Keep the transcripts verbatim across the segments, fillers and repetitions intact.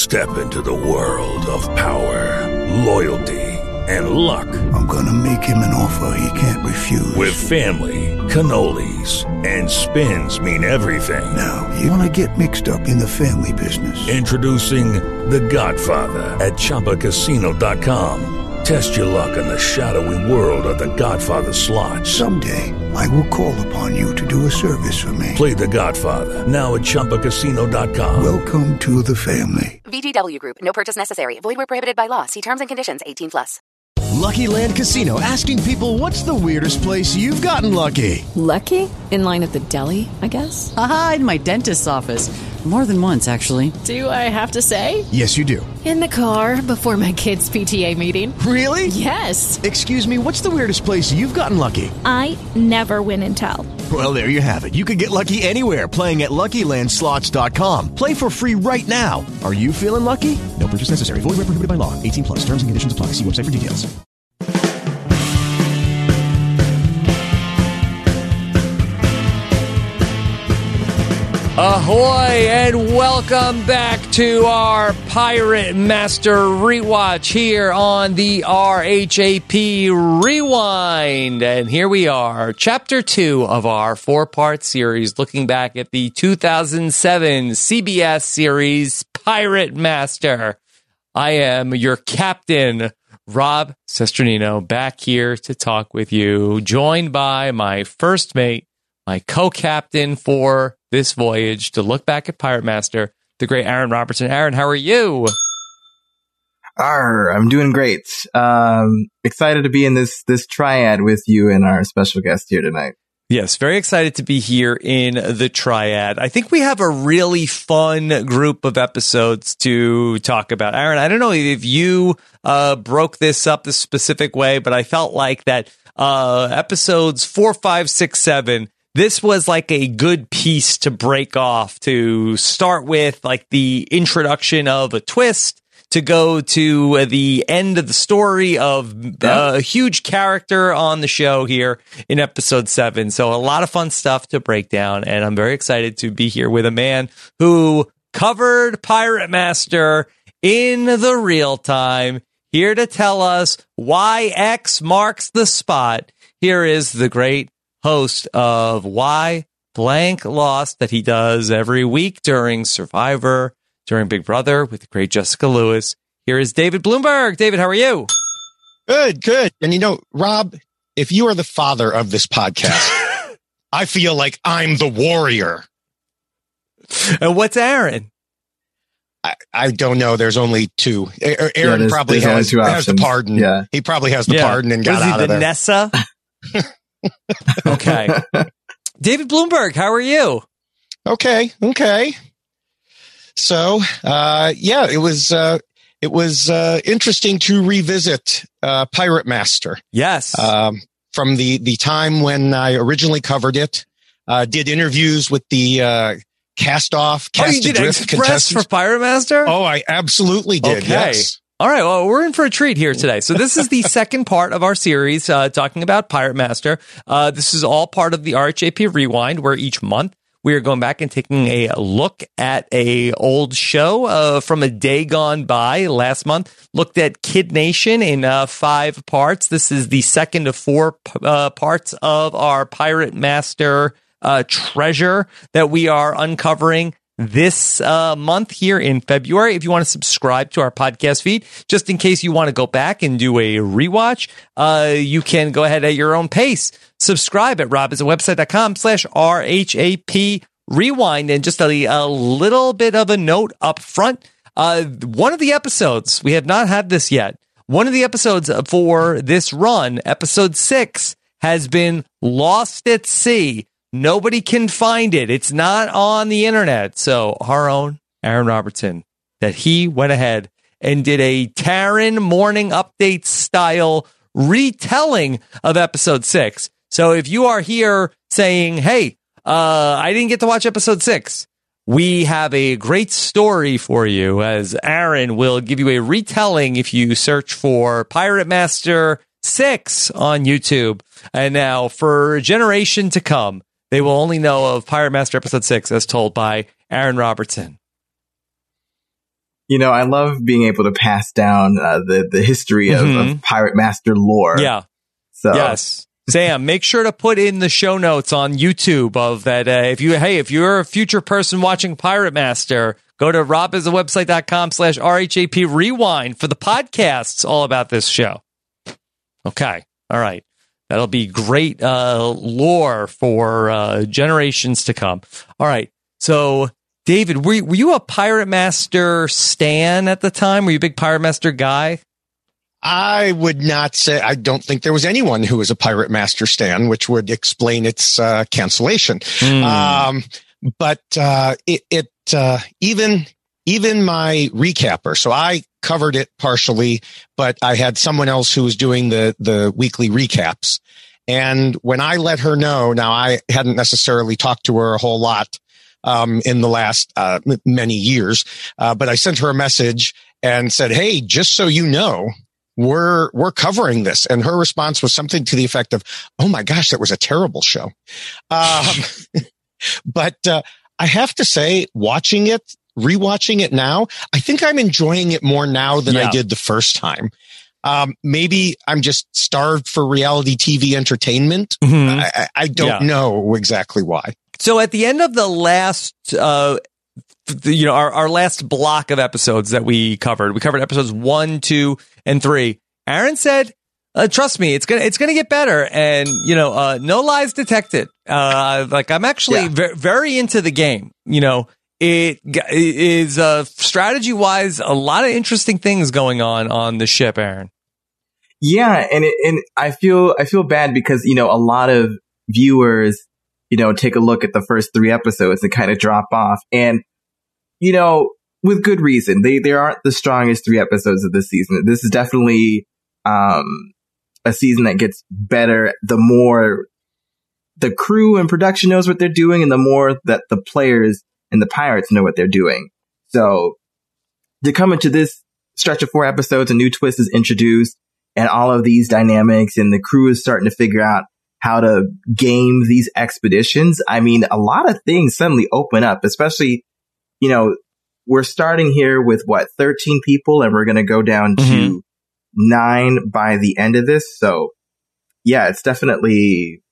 Step into the world of power, loyalty, and luck. I'm gonna make him an offer he can't refuse. With family, cannolis, and spins mean everything. Now, you wanna get mixed up in the family business. Introducing The Godfather at Chumba Casino dot com. Test your luck in the shadowy world of The Godfather slot. Someday, I will call upon you to do a service for me. Play The Godfather, now at Chumba Casino dot com. Welcome to the family. V G W Group. No purchase necessary. Void where prohibited by law. See terms and conditions. eighteen plus. Lucky Land Casino, asking people, what's the weirdest place you've gotten lucky? Lucky? In line at the deli, I guess? Aha, in my dentist's office. More than once, actually. Do I have to say? Yes, you do. In the car before my kids' P T A meeting. Really? Yes. Excuse me, what's the weirdest place you've gotten lucky? I never win and tell. Well, there you have it. You can get lucky anywhere, playing at Lucky Land Slots dot com. Play for free right now. Are you feeling lucky? No purchase necessary. Void where prohibited by law. eighteen plus. Terms and conditions apply. See website for details. Ahoy, and welcome back to our Pirate Master Rewatch here on the R H A P Rewind. And here we are, Chapter two of our four-part series, looking back at the two thousand seven C B S series Pirate Master. I am your captain, Rob Cesternino, back here to talk with you, joined by my first mate, my co-captain for this voyage to look back at Pirate Master, the great Aaron Robertson. Aaron, how are you? Arr, I'm doing great. Um, excited to be in this this triad with you and our special guest here tonight. Yes, very excited to be here in the triad. I think we have a really fun group of episodes to talk about. Aaron, I don't know if you uh, broke this up the specific way, but I felt like that uh, episodes four, five, six, seven, this was like a good piece to break off, to start with like the introduction of a twist, to go to the end of the story of uh, a huge character on the show here in episode seven. So a lot of fun stuff to break down. And I'm very excited to be here with a man who covered Pirate Master in the real time, here to tell us why X marks the spot. Here is the great host of Why Blank Lost that he does every week during Survivor, during Big Brother with the great Jessica Lewis. Here is David Bloomberg. David, how are you? Good, good. And you know, Rob, if you are the father of this podcast, I feel like I'm the warrior. And what's Aaron? I, I don't know. There's only two. Aaron yeah, there's, probably there's has, has the pardon. Yeah. He probably has the yeah. pardon and got Was he out the of there. Nessa? Okay. David Bloomberg, how are you? Okay. Okay. So, uh, yeah, it was, uh, it was, uh, interesting to revisit, uh, Pirate Master. Yes. Um, from the, the time when I originally covered it, uh, did interviews with the, uh, cast off, cast oh, you did adrift Express contestants. for Pirate Master? Oh, I absolutely did. Okay. Yes. All right, well, we're in for a treat here today. So this is the second part of our series uh, talking about Pirate Master. Uh, this is all part of the R H A P Rewind, where each month we are going back and taking a look at a old show uh, from a day gone by. Last month, looked at Kid Nation in uh, five parts. This is the second of four uh, parts of our Pirate Master uh, treasure that we are uncovering this uh, month here in February. If you want to subscribe to our podcast feed, just in case you want to go back and do a rewatch, uh, you can go ahead at your own pace. Subscribe at robisawebsite.com slash RHAP Rewind. And just a, a little bit of a note up front. Uh, one of the episodes, we have not had this yet. One of the episodes for this run, episode six, has been lost at sea. Nobody can find it. It's not on the internet. So our own Aaron Robertson, that he went ahead and did a Taran morning update style retelling of episode six. So if you are here saying, hey, uh, I didn't get to watch episode six, we have a great story for you, as Aaron will give you a retelling if you search for Pirate Master six on YouTube. And now for a generation to come, they will only know of Pirate Master Episode six as told by Aaron Robertson. You know, I love being able to pass down uh, the, the history of, Mhm. of Pirate Master lore. Yeah. So Yes. Sam, make sure to put in the show notes on YouTube of that. Uh, if you, hey, if you're a future person watching Pirate Master, go to robisawebsite.com slash RHAP rewind for the podcasts all about this show. Okay. All right. That'll be great uh, lore for uh, generations to come. All right. So, David, were, were you a Pirate Master stan at the time? Were you a big Pirate Master guy? I would not say, I don't think there was anyone who was a Pirate Master stan, which would explain its uh, cancellation. Mm. Um, but uh, it, it uh, even even my recapper, so I covered it partially, but I had someone else who was doing the the weekly recaps. And when I let her know, now I hadn't necessarily talked to her a whole lot um, in the last uh, m- many years, uh, but I sent her a message and said, "Hey, just so you know, we're we're covering this." And her response was something to the effect of, "Oh my gosh, that was a terrible show." Um, but uh, I have to say, watching it, rewatching it now, I think I'm enjoying it more now than Yeah. I did the first time. Um, maybe I'm just starved for reality T V entertainment. Mhm. I, I I don't Yeah. know exactly why. So at the end of the last, uh, the- you know, our, our last block of episodes that we covered, we covered episodes one, two, and three. Aaron said, uh, "Trust me, it's gonna it's gonna get better." And you know, uh, no lies detected. Uh, like I'm actually Yeah. ve- very into the game. You know, it g- it is uh, strategy wise a lot of interesting things going on on the ship, Aaron. Yeah, and it, and I feel I feel bad because you know a lot of viewers, you know, take a look at the first three episodes and kind of drop off, and you know, with good reason. They they aren't the strongest three episodes of this season. This is definitely um, a season that gets better the more the crew and production knows what they're doing, and the more that the players and the pirates know what they're doing. So to come into this stretch of four episodes, a new twist is introduced. And all of these dynamics, and the crew is starting to figure out how to game these expeditions. I mean, a lot of things suddenly open up, especially, you know, we're starting here with what, thirteen people, and we're going to go down Mhm. to nine by the end of this. So yeah, it's definitely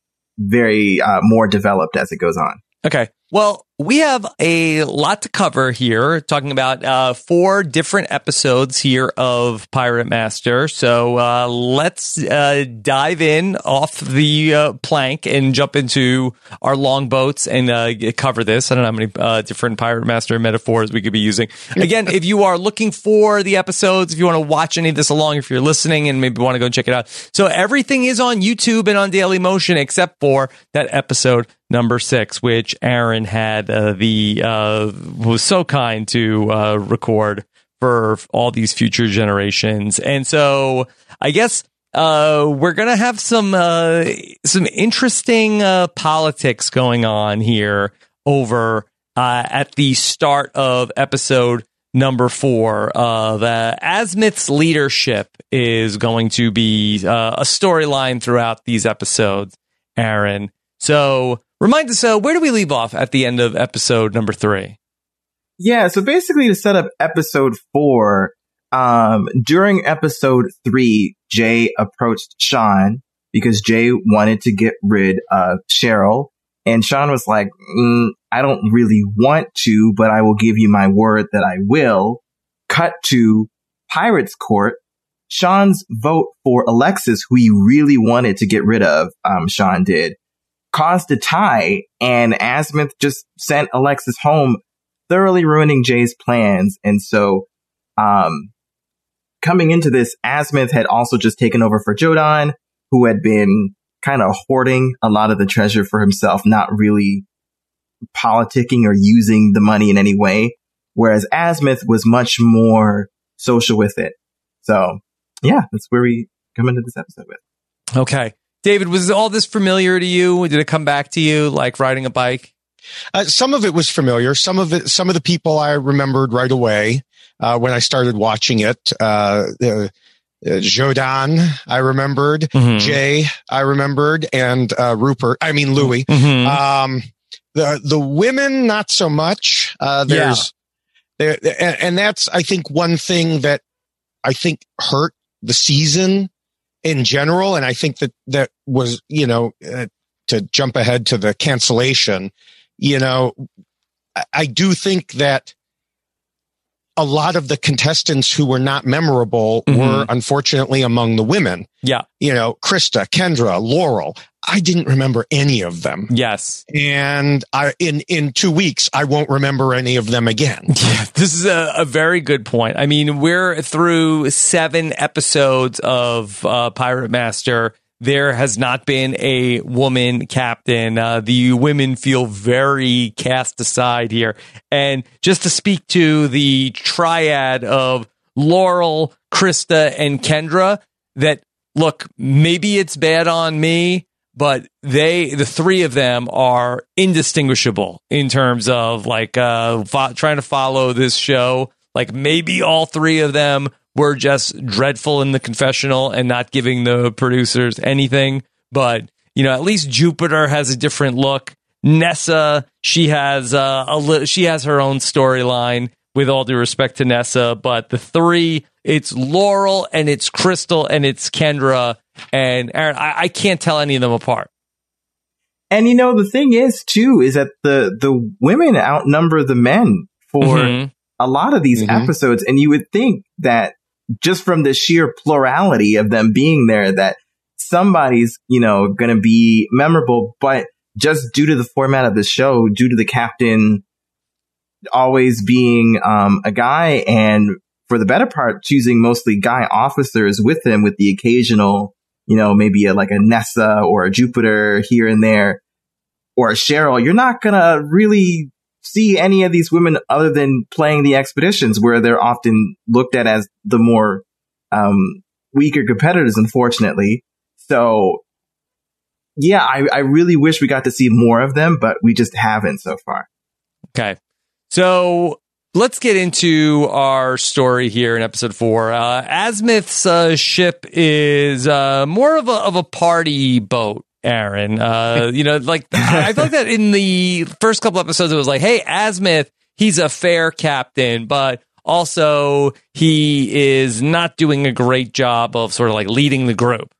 very uh, more developed as it goes on. Okay. Well, we have a lot to cover here, talking about uh, four different episodes here of Pirate Master. So uh, let's uh, dive in off the uh, plank and jump into our longboats and uh, cover this. I don't know how many uh, different Pirate Master metaphors we could be using. Again, if you are looking for the episodes, if you want to watch any of this along, if you're listening and maybe want to go check it out. So everything is on YouTube and on Daily Motion except for that episode number six, which Aaron had uh, the uh, was so kind to uh, record for all these future generations, and so I guess uh, we're gonna have some uh, some interesting uh, politics going on here over uh, at the start of episode number four. Uh, the Azimuth's leadership is going to be uh, a storyline throughout these episodes, Aaron. So. Remind us, uh, where do we leave off at the end of episode number three? Yeah, so basically to set up episode four, um, during episode three, Jay approached Sean because Jay wanted to get rid of Cheryl. And Sean was like, mm, I don't really want to, but I will give you my word that I will. Cut to Pirates Court. Sean's vote for Alexis, who he really wanted to get rid of, um, Sean did, caused a tie, and Azimuth just sent Alexis home, thoroughly ruining Jay's plans. And so, um, coming into this, Azimuth had also just taken over for Jodan, who had been kind of hoarding a lot of the treasure for himself, not really politicking or using the money in any way, whereas Azimuth was much more social with it. So, yeah, that's where we come into this episode with. Okay. David, was all this familiar to you? Did it come back to you like riding a bike? Uh, some of it was familiar. Some of it, some of the people I remembered right away uh, when I started watching it. Uh, uh, Jodan, I remembered. Mhm. Jay, I remembered, and uh, Rupert. I mean Louis. Mhm. Um, the the women, not so much. Uh, there's There, and, and that's, I think, one thing that I think hurt the season in general. And I think that that was, you know, uh, to jump ahead to the cancellation, you know, I, I do think that a lot of the contestants who were not memorable mm-hmm. were unfortunately among the women. Yeah. You know, Krista, Kendra, Laurel. I didn't remember any of them. Yes. And I, in, in two weeks, I won't remember any of them again. Yeah, this is a, a very good point. I mean, we're through seven episodes of uh, Pirate Master. There has not been a woman captain. Uh, the women feel very cast aside here. And just to speak to the triad of Laurel, Krista, and Kendra, that, look, maybe it's bad on me, but they, the three of them are indistinguishable in terms of like uh, fo- trying to follow this show. Like maybe all three of them were just dreadful in the confessional and not giving the producers anything. But, you know, at least Jupiter has a different look. Nessa, she has uh, a li- she has her own storyline, with all due respect to Nessa. But the three, it's Laurel and it's Crystal and it's Kendra. And Aaron, I, I can't tell any of them apart. And, you know, the thing is, too, is that the, the women outnumber the men for mm-hmm. a lot of these mm-hmm. episodes. And you would think that just from the sheer plurality of them being there, that somebody's, you know, going to be memorable. But just due to the format of the show, due to the captain always being um, a guy, and for the better part, choosing mostly guy officers with him, with the occasional, you know, maybe a, like a Nessa or a Jupiter here and there, or a Cheryl, you're not going to really see any of these women other than playing the expeditions, where they're often looked at as the more um, weaker competitors, unfortunately. So, yeah, I, I really wish we got to see more of them, but we just haven't so far. Okay. So let's get into our story here in episode four. Uh, Azimuth's uh, ship is uh, more of a of a party boat, Aaron. Uh, you know, like I, I thought that in the first couple episodes, it was like, hey, Azimuth, he's a fair captain, but also he is not doing a great job of sort of like leading the group.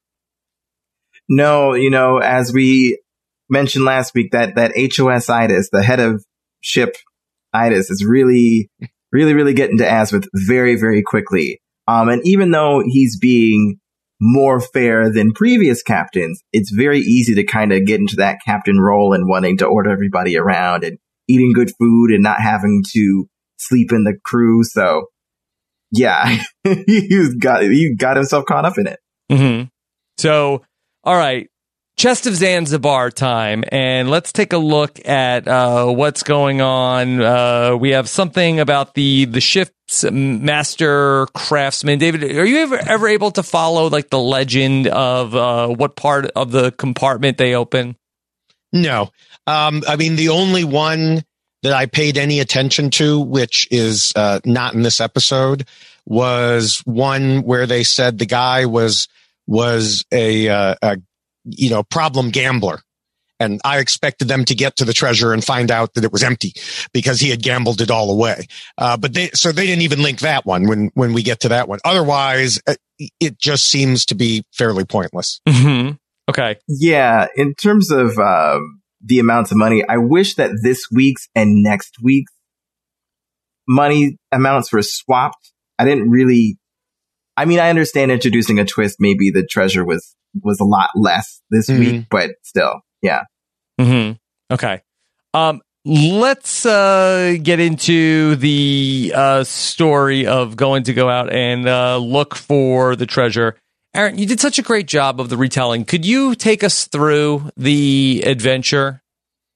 No, you know, as we mentioned last week, that that H O S Itis, the head of ship Itis, is really, really, really getting to Azimuth very, very quickly. Um, and even though he's being more fair than previous captains, it's very easy to kind of get into that captain role and wanting to order everybody around and eating good food and not having to sleep in the crew. So, yeah, he got he got himself caught up in it. Mm-hmm. So, all right. Chest of Zanzibar time, and let's take a look at uh, what's going on. Uh, we have something about the the ship's master craftsman. David, are you ever ever able to follow like the legend of uh, what part of the compartment they open? No, um, I mean the only one that I paid any attention to, which is uh, not in this episode, was one where they said the guy was was a, uh, a you know, problem gambler. And I expected them to get to the treasure and find out that it was empty because he had gambled it all away. Uh, but they, so they didn't even link that one when, when we get to that one. Otherwise, it just seems to be fairly pointless. Mm-hmm. Okay. Yeah. In terms of, um, the amounts of money, I wish that this week's and next week's money amounts were swapped. I didn't really, I mean, I understand introducing a twist. Maybe the treasure was, was a lot less this mm-hmm. week, but still, yeah. Mm-hmm. Okay. Um, let's uh, get into the uh, story of going to go out and uh, look for the treasure. Aaron, you did such a great job of the retelling. Could you take us through the adventure?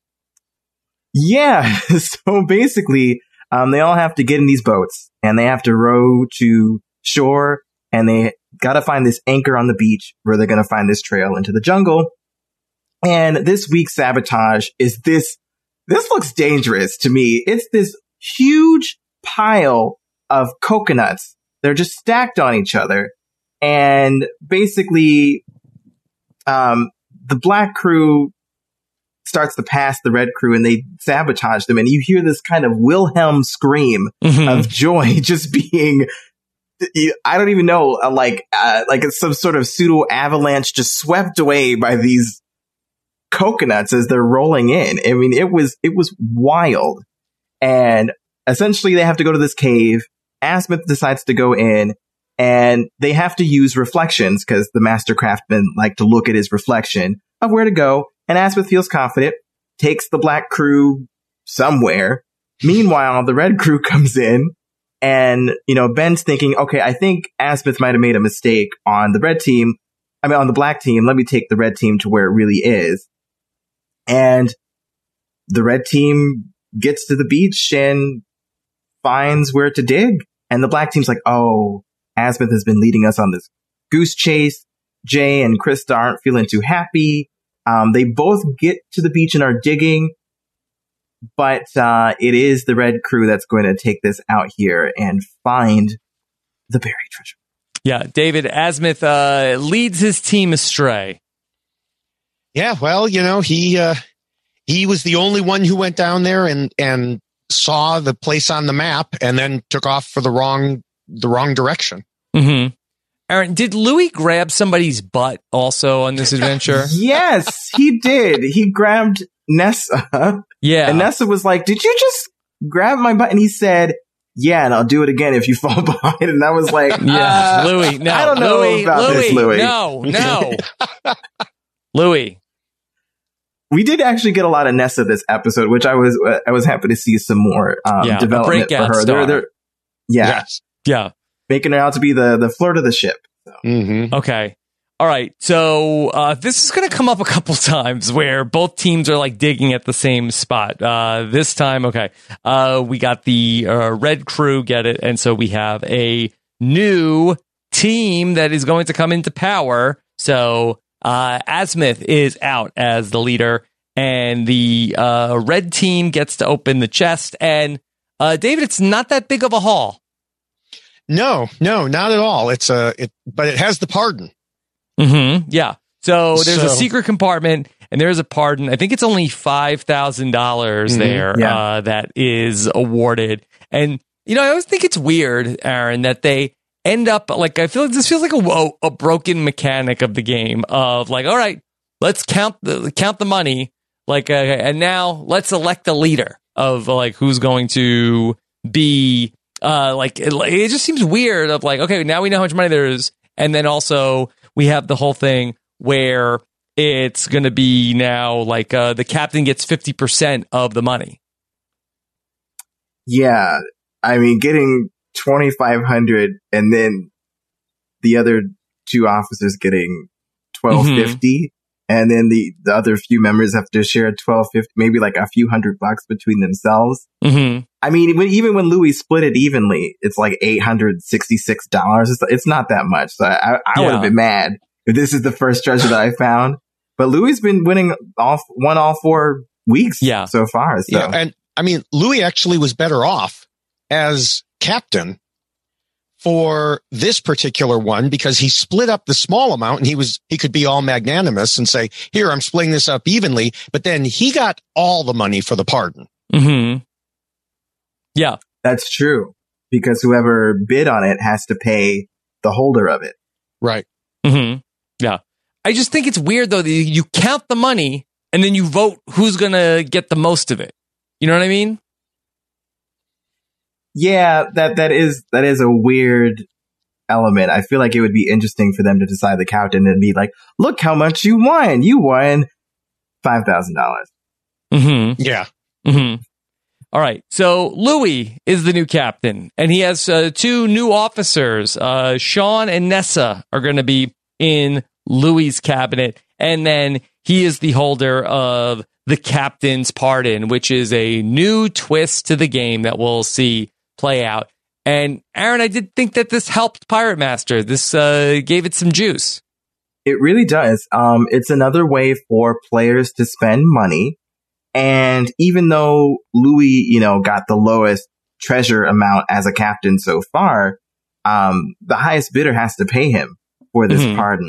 Yeah. So basically, um, they all have to get in these boats and they have to row to shore, and they got to find this anchor on the beach where they're going to find this trail into the jungle. And this week's sabotage is this, this looks dangerous to me. It's this huge pile of coconuts. They're just stacked on each other. And basically, um, the black crew starts to pass the red crew and they sabotage them. And you hear this kind of Wilhelm scream mm-hmm. of joy just being, I don't even know, like, uh, like it's some sort of pseudo avalanche just swept away by these coconuts as they're rolling in. I mean, it was, it was wild. And essentially they have to go to this cave. Asmith decides to go in and they have to use reflections because the master craftsmen like to look at his reflection of where to go. And Asmith feels confident, takes the black crew somewhere. Meanwhile, the red crew comes in and, you know, Ben's thinking, okay, I think Asmith might have made a mistake on the red team. I mean, on the black team. Let me take the red team to where it really is. And the red team gets to the beach and finds where to dig. And the black team's like, oh, Asmith has been leading us on this goose chase. Jay and Krista aren't feeling too happy. Um, they both get to the beach and are digging, but uh, it is the red crew that's going to take this out here and find the buried treasure. Yeah, David, Asmith uh, leads his team astray. Yeah, well, you know, he uh, he was the only one who went down there and and saw the place on the map and then took off for the wrong the wrong direction. Mm-hmm. Aaron, did Louis grab somebody's butt also on this adventure? Yes, he did. He grabbed Nessa. Yeah. And Nessa was like, did you just grab my butt? And he said, yeah, and I'll do it again if you fall behind. And I was like, yeah, uh, Louis, no. I don't know Louis, about Louis, this, Louis. No, no. Louis. We did actually get a lot of Nessa this episode, which I was I was happy to see some more um, yeah, development for her. They're, they're, yeah. Yes. Yeah. Making her out to be the, the flirt of the ship. So. Mm-hmm. Okay. All right. So uh, this is going to come up a couple times where both teams are like digging at the same spot. Uh, this time, okay, uh, we got the uh, red crew, get it? And so we have a new team that is going to come into power. So uh, Asmith is out as the leader, and the uh, red team gets to open the chest. And uh, David, it's not that big of a haul. No, no, not at all. It's a, it, but it has the pardon. Mm-hmm. Yeah. So there's so. a secret compartment, and there's a pardon. I think it's only five thousand dollars mm-hmm. there yeah. uh, that is awarded. And you know, I always think it's weird, Aaron, that they end up like I feel like this feels like a a broken mechanic of the game of like, all right, let's count the count the money, like, uh, and now let's elect a leader of like who's going to be. Uh, like it, it just seems weird of like, okay, now we know how much money there is. And then also we have the whole thing where it's going to be now like, uh, the captain gets fifty percent of the money. Yeah. I mean, getting twenty-five hundred and then the other two officers getting twelve fifty. Mm-hmm. And then the, the other few members have to share twelve fifty, maybe like a few hundred bucks between themselves. Mm-hmm. I mean, when, even when Louis split it evenly, it's like eight hundred sixty-six dollars. It's, it's not that much. So I, I yeah. would have been mad if this is the first treasure that I found. But Louis has been winning all, won all four weeks yeah. so far. So. Yeah, and I mean, Louis actually was better off as captain for this particular one because he split up the small amount and he was, he could be all magnanimous and say, here, I'm splitting this up evenly. But then he got all the money for the pardon. Mm-hmm. Yeah. That's true. Because whoever bid on it has to pay the holder of it. Right. Mm-hmm. Yeah. I just think it's weird, though, that you count the money and then you vote who's going to get the most of it. You know what I mean? Yeah, that, that is, that is a weird element. I feel like it would be interesting for them to decide the captain and be like, look how much you won. You won five thousand dollars. Mm-hmm. Yeah. Mm-hmm. All right. So Louis is the new captain, and he has uh, two new officers. Uh, Sean and Nessa are going to be in Louis' cabinet, and then he is the holder of the captain's pardon, which is a new twist to the game that we'll see play out. And Aaron, I did think that this helped Pirate Master. This uh, gave it some juice. It really does. Um, it's another way for players to spend money. And even though Louis, you know, got the lowest treasure amount as a captain so far, um, the highest bidder has to pay him for this mm-hmm. pardon.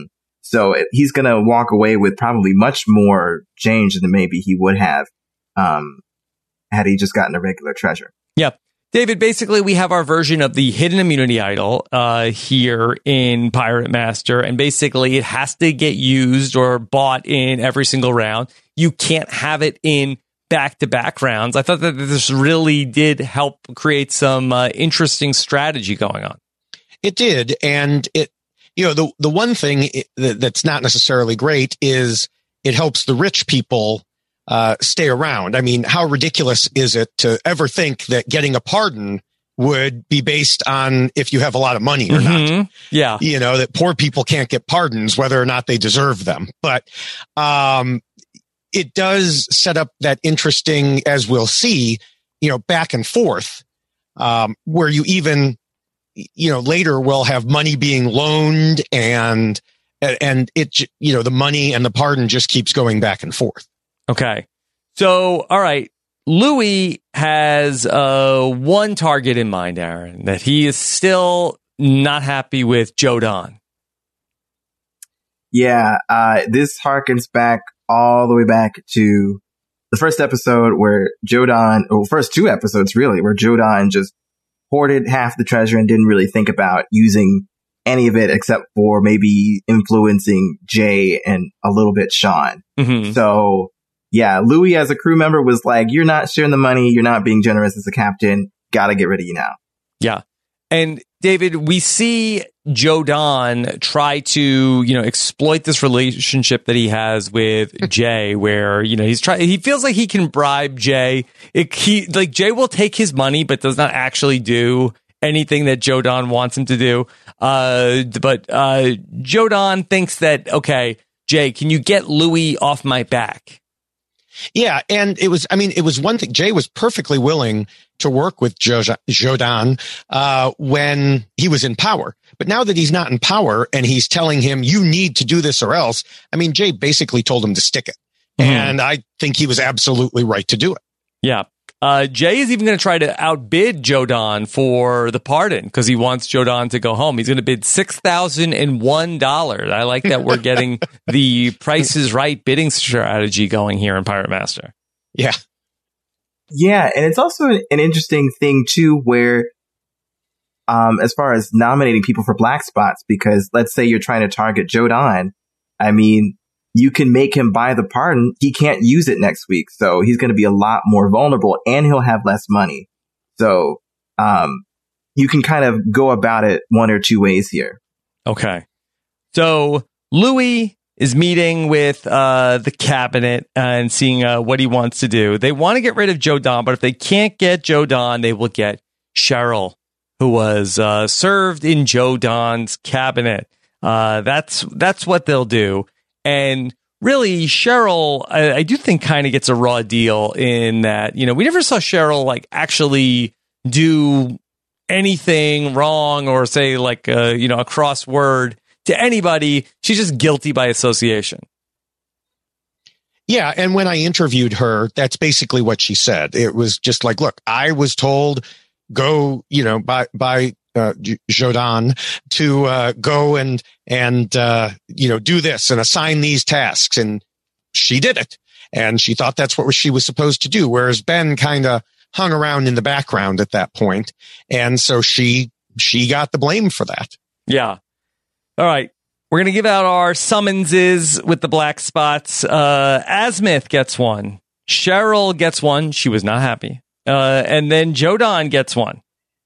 So it, he's going to walk away with probably much more change than maybe he would have um, had he just gotten a regular treasure. Yep. David, basically, we have our version of the hidden immunity idol uh, here in Pirate Master, and basically it has to get used or bought in every single round. You can't have it in back-to-back rounds. I thought that this really did help create some uh, interesting strategy going on. It did, and it, you know, the the one thing that's not necessarily great is it helps the rich people Uh, stay around. I mean, how ridiculous is it to ever think that getting a pardon would be based on if you have a lot of money or Mm-hmm. not? Yeah. You know, that poor people can't get pardons whether or not they deserve them. But um, it does set up that interesting, as we'll see, you know, back and forth, um, where you even, you know, later will have money being loaned and, and it, you know, the money and the pardon just keeps going back and forth. Okay. So, all right. Louis has uh, one target in mind, Aaron, that he is still not happy with Jodan. Yeah, uh, this harkens back all the way back to the first episode where Jodan, or first two episodes really, where Jodan just hoarded half the treasure and didn't really think about using any of it except for maybe influencing Jay and a little bit Sean. Mm-hmm. So, yeah, Louis as a crew member was like, you're not sharing the money. You're not being generous as a captain. Got to get rid of you now. Yeah. And David, we see Jodan try to, you know, exploit this relationship that he has with Jay, where, you know, he's trying, he feels like he can bribe Jay. It, he, like, Jay will take his money, but does not actually do anything that Jodan wants him to do. Uh, but, uh, Jodan thinks that, okay, Jay, can you get Louis off my back? Yeah, and it was, I mean, it was one thing. Jay was perfectly willing to work with Jodan uh, when he was in power. But now that he's not in power and he's telling him, you need to do this or else, I mean, Jay basically told him to stick it. Mm-hmm. And I think he was absolutely right to do it. Yeah. Uh, Jay is even going to try to outbid Jodan for the pardon because he wants Jodan to go home. He's going to bid six thousand one dollars. I like that we're getting the Price is Right bidding strategy going here in Pirate Master. Yeah. Yeah, and it's also an interesting thing, too, where um, as far as nominating people for black spots, because let's say you're trying to target Jodan, I mean, you can make him buy the pardon. He can't use it next week. So he's going to be a lot more vulnerable and he'll have less money. So um, you can kind of go about it one or two ways here. Okay. So Louis is meeting with uh, the cabinet and seeing uh, what he wants to do. They want to get rid of Jodan, but if they can't get Jodan, they will get Cheryl, who was uh, served in Jodan's cabinet. Uh, that's that's what they'll do. And really, Cheryl, I, I do think kind of gets a raw deal in that, you know, we never saw Cheryl like actually do anything wrong or say like, uh, you know, a crossword to anybody. She's just guilty by association. Yeah. And when I interviewed her, that's basically what she said. It was just like, look, I was told go, you know, by, by, Uh, Jodan to uh, go and and uh, you know do this and assign these tasks, and she did it, and she thought that's what she was supposed to do. Whereas Ben kind of hung around in the background at that point, and so she she got the blame for that. Yeah. All right, we're gonna give out our summonses with the black spots. Uh, Azimuth gets one. Cheryl gets one. She was not happy, uh, and then Jodan gets one.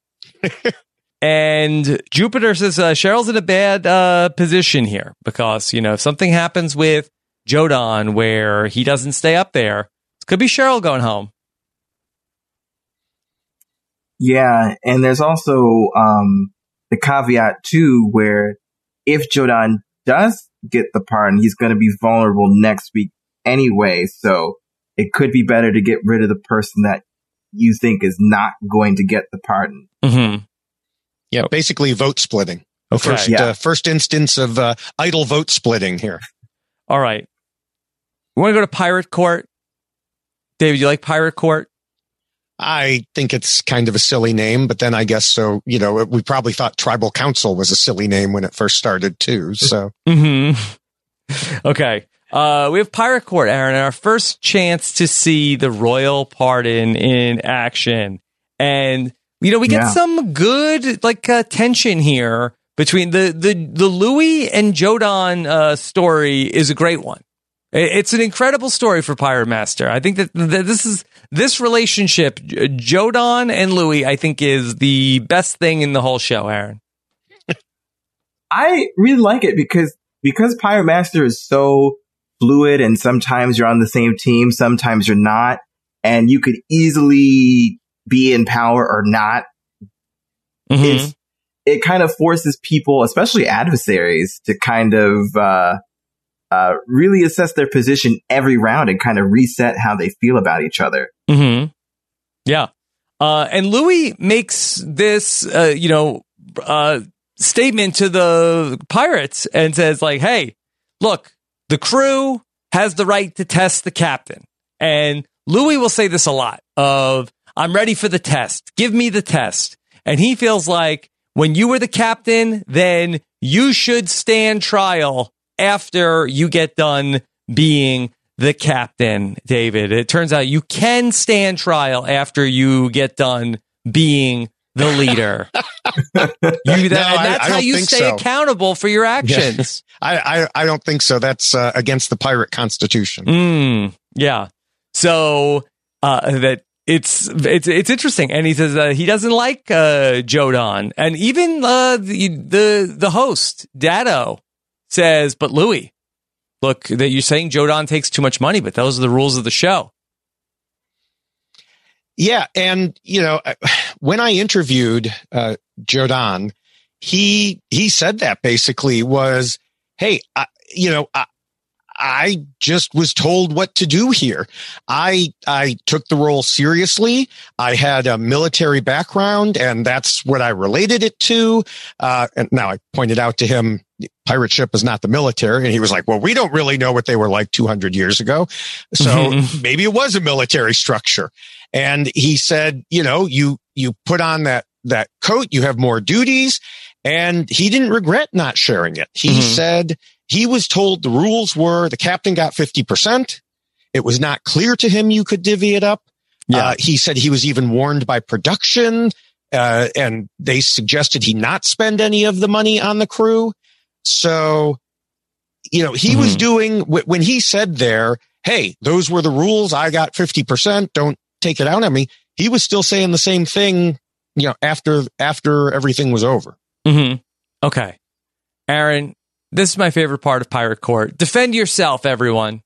And Jupiter says uh, Cheryl's in a bad uh, position here because, you know, if something happens with Jodan where he doesn't stay up there, it could be Cheryl going home. Yeah, and there's also um, the caveat, too, where if Jodan does get the pardon, he's going to be vulnerable next week anyway. So it could be better to get rid of the person that you think is not going to get the pardon. Mm-hmm. Yeah, basically vote splitting. Okay. First, Yeah. uh, first instance of uh, idle vote splitting here. All right. We want to go to Pirate Court. David, you like Pirate Court? I think it's kind of a silly name, but then I guess so. You know, we probably thought Tribal Council was a silly name when it first started too. So, Mm-hmm. Okay. Uh, we have Pirate Court, Aaron, and our first chance to see the royal pardon in action. And, you know, we get Yeah. some good, like, uh, tension here between the, the, the Louis and Jodan uh, story is a great one. It's an incredible story for Pirate Master. I think that, that this is this relationship, Jodan and Louis, I think is the best thing in the whole show, Aaron. I really like it because because Pirate Master is so fluid, and sometimes you're on the same team, sometimes you're not, and you could easily be in power or not. Mm-hmm. It's it kind of forces people, especially adversaries, to kind of uh, uh, really assess their position every round and kind of reset how they feel about each other. Mm-hmm. Yeah, uh, and Louis makes this, uh, you know. Uh, statement to the pirates and says like, hey, look, the crew has the right to test the captain. And Louis will say this a lot of, I'm ready for the test. Give me the test. And he feels like when you were the captain, then you should stand trial after you get done being the captain, David. It turns out you can stand trial after you get done being the leader. you, that, No, and that's I, I how you think stay so. accountable for your actions. Yeah. I, I, I don't think so. That's uh, against the pirate constitution. Mm, yeah. So uh, that it's it's it's interesting. And he says uh, he doesn't like uh, Jodan, and even uh, the, the the host Dado says, "But Louis, look, that you're saying Jodan takes too much money, but those are the rules of the show." Yeah. And, you know, when I interviewed uh, Jodan, he he said that basically was, hey, I, you know, I, I just was told what to do here. I I took the role seriously. I had a military background, and that's what I related it to. Uh, and now I pointed out to him, pirate ship is not the military. And he was like, well, we don't really know what they were like two hundred years ago. So Mm-hmm. maybe it was a military structure. And he said, you know, you, you put on that, that coat, you have more duties. And he didn't regret not sharing it. He Mm-hmm. said he was told the rules were the captain got fifty percent. It was not clear to him you could divvy it up. Yeah. Uh, he said he was even warned by production, uh, and they suggested he not spend any of the money on the crew. So, you know, he Mm-hmm. was doing, when he said there, hey, those were the rules. I got fifty percent. Don't take it out on me. He was still saying the same thing, you know, after, after everything was over. Mm-hmm. Okay. Aaron, this is my favorite part of Pirate Court. Defend yourself, everyone.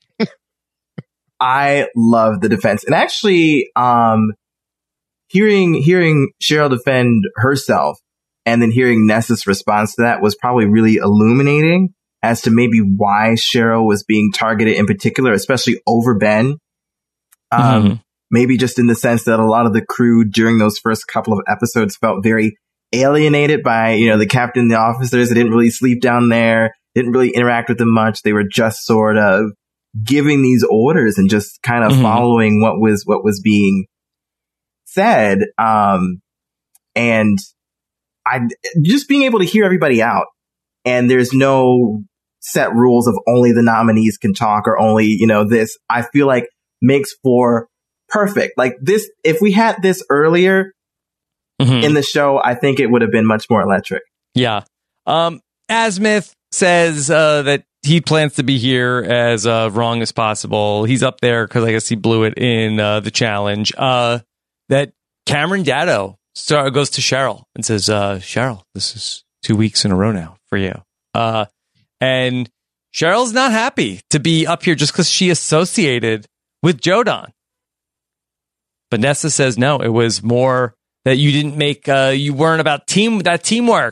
I love the defense, and actually, um, hearing hearing Cheryl defend herself, and then hearing Nessa's response to that was probably really illuminating as to maybe why Cheryl was being targeted in particular, especially over Ben. Um, Mm-hmm. Maybe just in the sense that a lot of the crew during those first couple of episodes felt very alienated by, you know, the captain and the officers. They didn't really sleep down there, didn't really interact with them much. They were just sort of giving these orders and just kind of Mhm. following what was what was being said. Um, and I just being able to hear everybody out, and there's no set rules of only the nominees can talk or only, you know, this, I feel like makes for perfect. Like this, if we had this earlier Mhm. in the show, I think it would have been much more electric. Yeah. Um, Asmith says uh, that he plans to be here as uh, wrong as possible. He's up there because I guess he blew it in uh, the challenge. Uh, that Cameron Dado start, goes to Cheryl and says, uh, Cheryl, this is two weeks in a row now for you. Uh, and Cheryl's not happy to be up here just because she associated with Jodan. But Nessa says, no, it was more that you didn't make, uh, you weren't about team, that teamwork.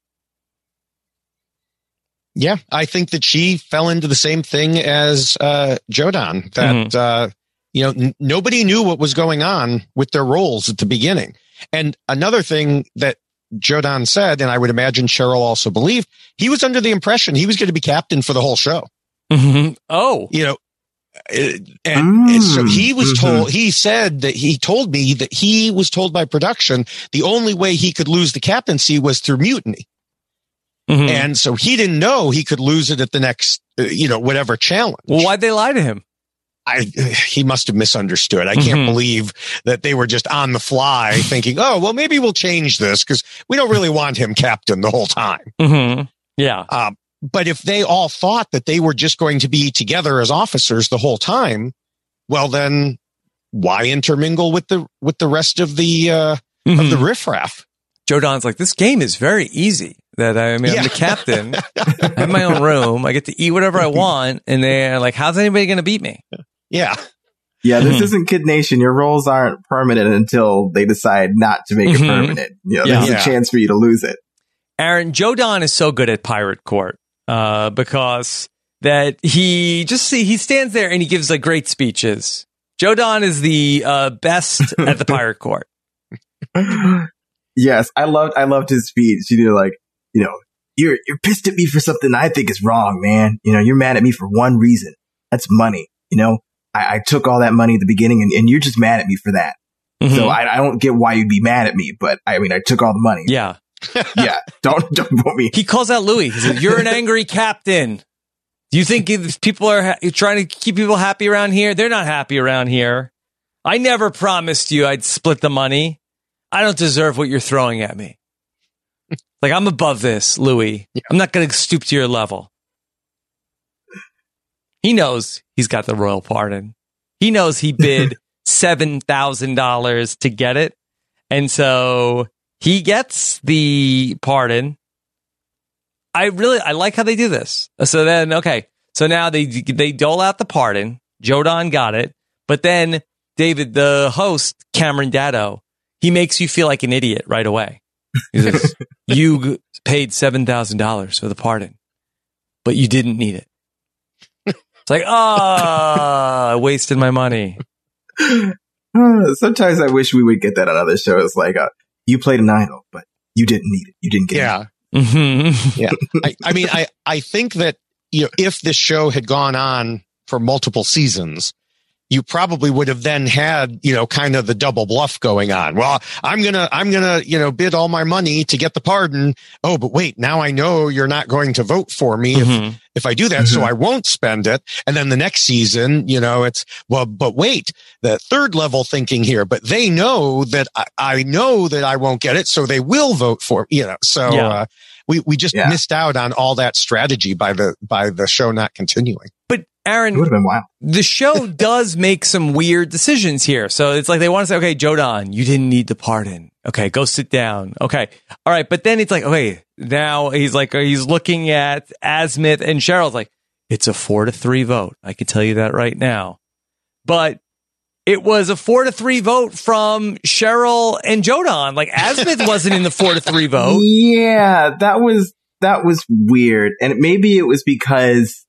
Yeah, I think that she fell into the same thing as uh, Jodan, that, Mhm. uh, you know, n- nobody knew what was going on with their roles at the beginning. And another thing that Jodan said, and I would imagine Cheryl also believed, he was under the impression he was going to be captain for the whole show. Mm-hmm. Oh, You know, uh, and, and so he was Mhm. told, he said that he told me that he was told by production the only way he could lose the captaincy was through mutiny. Mhm. And so he didn't know he could lose it at the next, uh, you know, whatever challenge. Well, why'd they lie to him? I, he must have misunderstood. I can't Mhm. believe that they were just on the fly thinking, oh, well, maybe we'll change this because we don't really want him captain the whole time. Mm-hmm. Yeah. Um, but if they all thought that they were just going to be together as officers the whole time, well, then why intermingle with the with the rest of the uh, Mhm. of the riffraff? Joe Don's like, this game is very easy. That I mean, Yeah. I'm the captain. I have my own room. I get to eat whatever I want. And they're like, how's anybody going to beat me? Yeah. Yeah, this Mhm. isn't Kid Nation. Your roles aren't permanent until they decide not to make it Mhm. permanent. You know, Yeah. there's Yeah. a chance for you to lose it. Aaron, Joe Don is so good at Pirate Court uh, because that he just see he stands there and he gives like great speeches. Joe Don is the uh, best at the Pirate Court. Yes, I loved I loved his speech. You know, like, you know, you're you're pissed at me for something I think is wrong, man. You know, you're mad at me for one reason. That's money. You know, I, I took all that money at the beginning, and, and you're just mad at me for that. Mhm. So I, I don't get why you'd be mad at me, but I mean, I took all the money. Yeah. Yeah, don't don't vote me. He calls out Louis. He says, "You're an angry captain. Do you think if people are ha- trying to keep people happy around here? They're not happy around here. I never promised you I'd split the money. I don't deserve what you're throwing at me. Like, I'm above this, Louis. I'm not going to stoop to your level." He knows he's got the royal pardon. He knows he bid seven thousand dollars to get it. And so he gets the pardon. I really, I like how they do this. So then, okay. So now they, they dole out the pardon. Joe Don got it. But then David, the host, Cameron Daddo, he makes you feel like an idiot right away. He says, you paid seven thousand dollars for the pardon, but you didn't need it. It's like, ah, I wasted my money. Uh, Sometimes I wish we would get that on other shows. Like, uh, you played an idol, but you didn't need it. You didn't get Yeah. it. Mm-hmm. Yeah. I, I mean, I, I think that, you know, if this show had gone on for multiple seasons, you probably would have then had, you know, kind of the double bluff going on. Well, I'm going to, I'm going to, you know, bid all my money to get the pardon. Oh, but wait, now I know you're not going to vote for me Mhm. if, if I do that. So I won't spend it. And then the next season, you know, it's, well, but wait, the third level thinking here, but they know that I, I know that I won't get it. So they will vote for, you know, so, Yeah. uh, we, we just Yeah. missed out on all that strategy by the, by the show not continuing. But It Aaron, would have been wild. the show does make some weird decisions here. So it's like they want to say, okay, Joe Don, you didn't need the pardon. Okay, go sit down. Okay. All right. But then it's like, okay, now he's like, he's looking at Azmith and Cheryl's like, it's a four to three vote. I can tell you that right now. But it was a four to three vote from Cheryl and Joe Don. Like, Azmith wasn't in the four to three vote. Yeah, that was that was weird, and maybe it was because,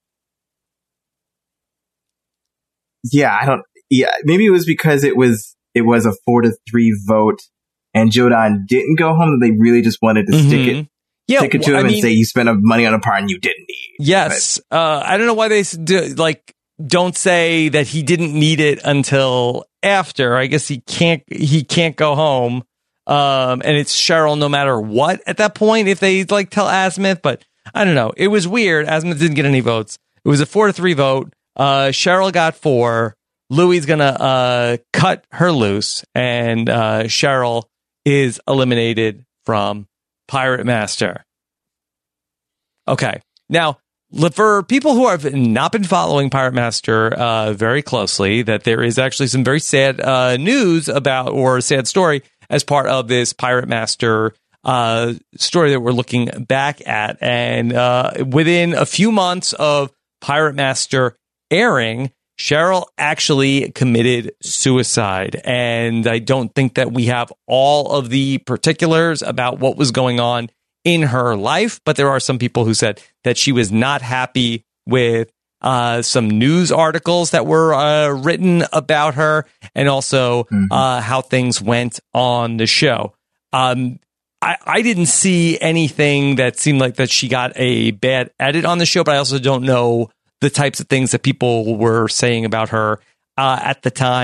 yeah, I don't, yeah, maybe it was because it was it was a four to three vote, and Joe Don didn't go home. They really just wanted to stick Mhm. it, Yeah, stick it to I him mean- and say you spent money on a pardon you didn't need. Yes. Uh, I don't know why they s- do, like don't say that he didn't need it until after. I guess he can't he can't go home. Um, and it's Cheryl no matter what at that point if they like tell Azmith, but I don't know. It was weird. Azmith didn't get any votes. It was a four to three vote. Uh, Cheryl got four. Louie's gonna uh cut her loose, and uh, Cheryl is eliminated from Pirate Master. Okay. Now, for people who have not been following Pirate Master uh, very closely, that there is actually some very sad uh, news about, or a sad story as part of this Pirate Master uh, story that we're looking back at. And uh, within a few months of Pirate Master airing, Cheryl actually committed suicide. And I don't think that we have all of the particulars about what was going on in her life, but there are some people who said that she was not happy with uh, some news articles that were uh, written about her, and also mm-hmm. uh, how things went on the show. Um, I, I didn't see anything that seemed like that she got a bad edit on the show, but I also don't know the types of things that people were saying about her uh, at the time.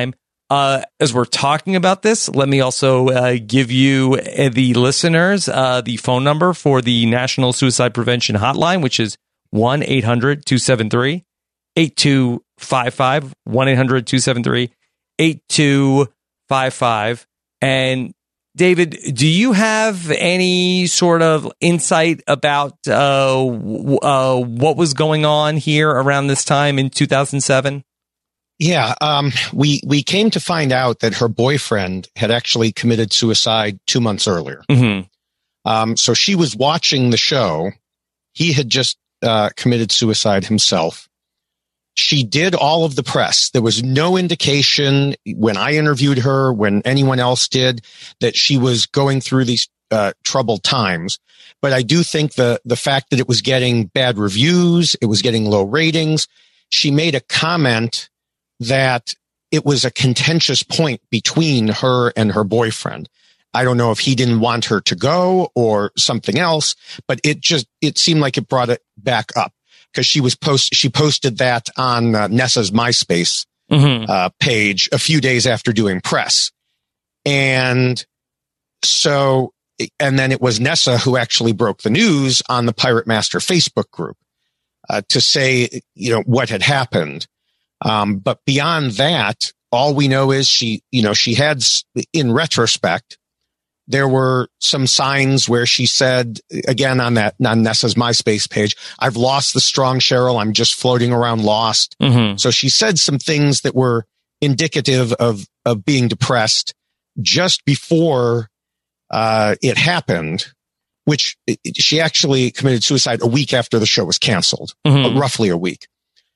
Uh, as we're talking about this, let me also uh, give you, uh, the listeners, uh, the phone number for the National Suicide Prevention Hotline, which is one eight hundred two seven three eight two five five, one eight hundred two seven three eight two five five. And David, do you have any sort of insight about uh, w- uh, what was going on here around this time in two thousand seven? Yeah, um, we we came to find out that her boyfriend had actually committed suicide two months earlier. Mm-hmm. Um, so she was watching the show. He had just uh, committed suicide himself. She did all of the press. There was no indication when I interviewed her, when anyone else did, that she was going through these uh, troubled times. But I do think the the fact that it was getting bad reviews, it was getting low ratings. She made a comment that it was a contentious point between her and her boyfriend. I don't know if he didn't want her to go or something else, but it just, it seemed like it brought it back up because she was post, she posted that on uh, Nessa's MySpace mm-hmm. uh, page a few days after doing press. And so, and then it was Nessa who actually broke the news on the Pirate Master Facebook group uh, to say, you know, what had happened. Um, but beyond that, all we know is she, you know, she had, in retrospect, there were some signs where she said, again, on that, on Nessa's MySpace page, I've lost the strong Cheryl. I'm just floating around lost. Mm-hmm. So she said some things that were indicative of, of being depressed just before, uh, it happened, which she actually committed suicide a week after the show was canceled, mm-hmm. uh, roughly a week.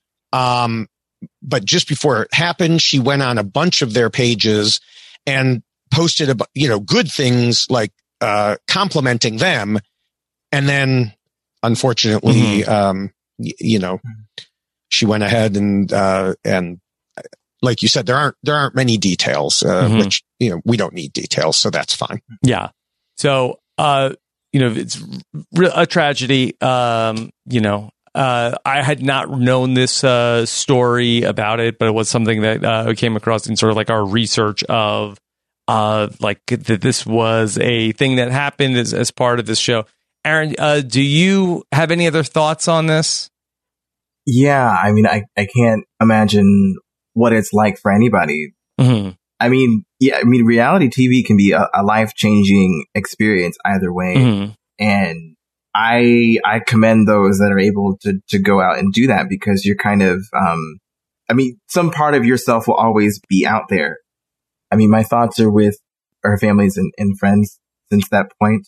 Um, But just before it happened, she went on a bunch of their pages and posted, a, you know, good things like uh, complimenting them. And then, unfortunately, mm-hmm. um, y- you know, she went ahead and uh, and like you said, there aren't there aren't many details, uh, mm-hmm. which, you know, we don't need details, so that's fine. Yeah. So, uh, you know, it's re- a tragedy. Um, you know. Uh, I had not known this uh, story about it, but it was something that uh, came across in sort of like our research of uh, like that this was a thing that happened as, as part of this show. Aaron, uh, do you have any other thoughts on this? Yeah, I mean, I, I can't imagine what it's like for anybody. Mm-hmm. I mean, yeah, I mean, reality T V can be a, a life-changing experience either way. Mm-hmm. And I, I commend those that are able to, to go out and do that because you're kind of, um, I mean, some part of yourself will always be out there. I mean, my thoughts are with our families and, and friends since that point.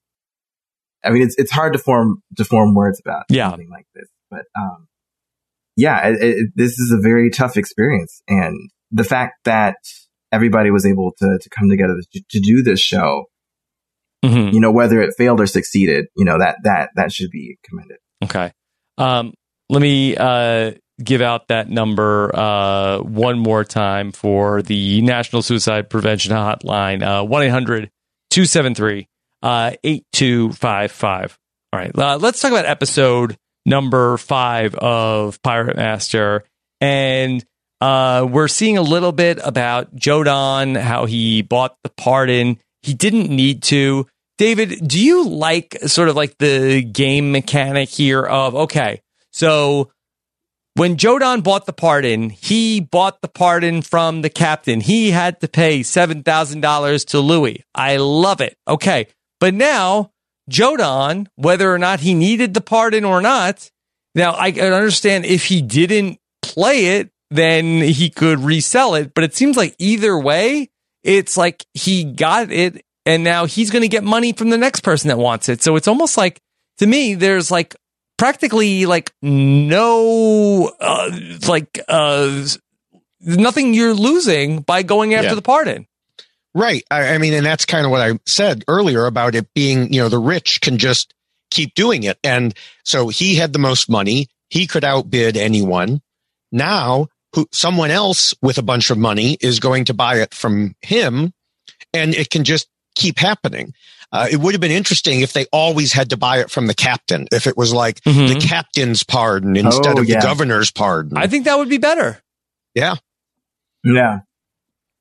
I mean, it's, it's hard to form, to form words about yeah. something like this, but, um, yeah, it, it, this is a very tough experience. And the fact that everybody was able to, to come together to, to do this show, mm-hmm. you know, whether it failed or succeeded, you know, that, that, that should be commended. Okay. Um, let me, uh, give out that number, uh, one more time for the National Suicide Prevention Hotline, uh, one eight hundred two seven three eight two five five. All right. Uh, let's talk about episode number five of Pirate Master. And, uh, we're seeing a little bit about Jodan, how he bought the pardon. He didn't need to. David, do you like sort of like the game mechanic here of, okay, so when Jodan bought the pardon, he bought the pardon from the captain. He had to pay seven thousand dollars to Louis. I love it. Okay. But now Jodan, whether or not he needed the pardon or not, now I can understand if he didn't play it, then he could resell it. But it seems like either way, it's like he got it and now he's going to get money from the next person that wants it. So it's almost like, to me, there's like practically like no, uh, like uh, nothing you're losing by going after yeah. the pardon. Right. I, I mean, and that's kind of what I said earlier about it being, you know, the rich can just keep doing it. And so he had the most money. He could outbid anyone. Now, who, someone else with a bunch of money is going to buy it from him, and it can just keep happening. Uh, it would have been interesting if they always had to buy it from the captain, if it was like mm-hmm. the captain's pardon instead oh, of yeah. the governor's pardon. I think that would be better. Yeah. Yeah.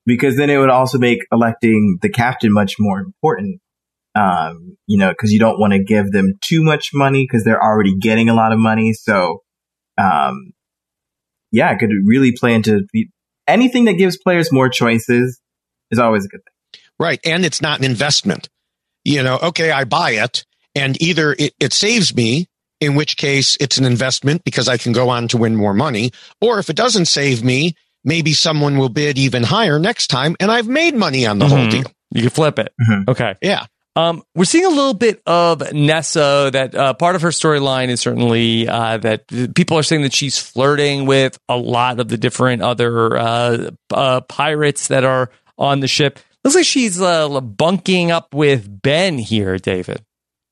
because then it would also make electing the captain much more important. Um, you know, because you don't want to give them too much money because they're already getting a lot of money. So, um, yeah, it could really play into anything that gives players more choices is always a good thing. Right. And it's not an investment. You know, okay, I buy it and either it, it saves me, in which case it's an investment because I can go on to win more money. Or if it doesn't save me, maybe someone will bid even higher next time and I've made money on the mm-hmm. whole deal. You can flip it. Mm-hmm. Okay. Yeah. Um, we're seeing a little bit of Nessa. That uh, part of her storyline is certainly uh, that people are saying that she's flirting with a lot of the different other uh, uh, pirates that are on the ship. Looks like she's uh, bunking up with Ben here, David.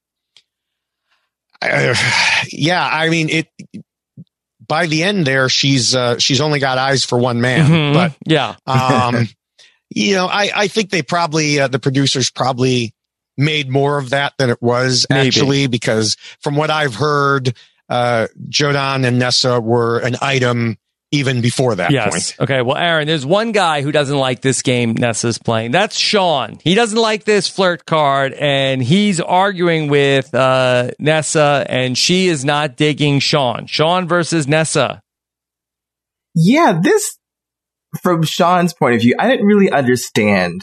Uh, yeah, I mean it. By the end, there she's uh, she's only got eyes for one man. Mm-hmm. But yeah, um, you know, I I think they probably uh, the producers probably made more of that than it was Maybe. actually, because from what I've heard, uh, Jodan and Nessa were an item even before that yes. point. Okay. Well, Aaron, there's one guy who doesn't like this game Nessa's playing. That's Sean. He doesn't like this flirt card, and he's arguing with uh, Nessa, and she is not digging Sean. Sean versus Nessa. Yeah, this, from Sean's point of view, I didn't really understand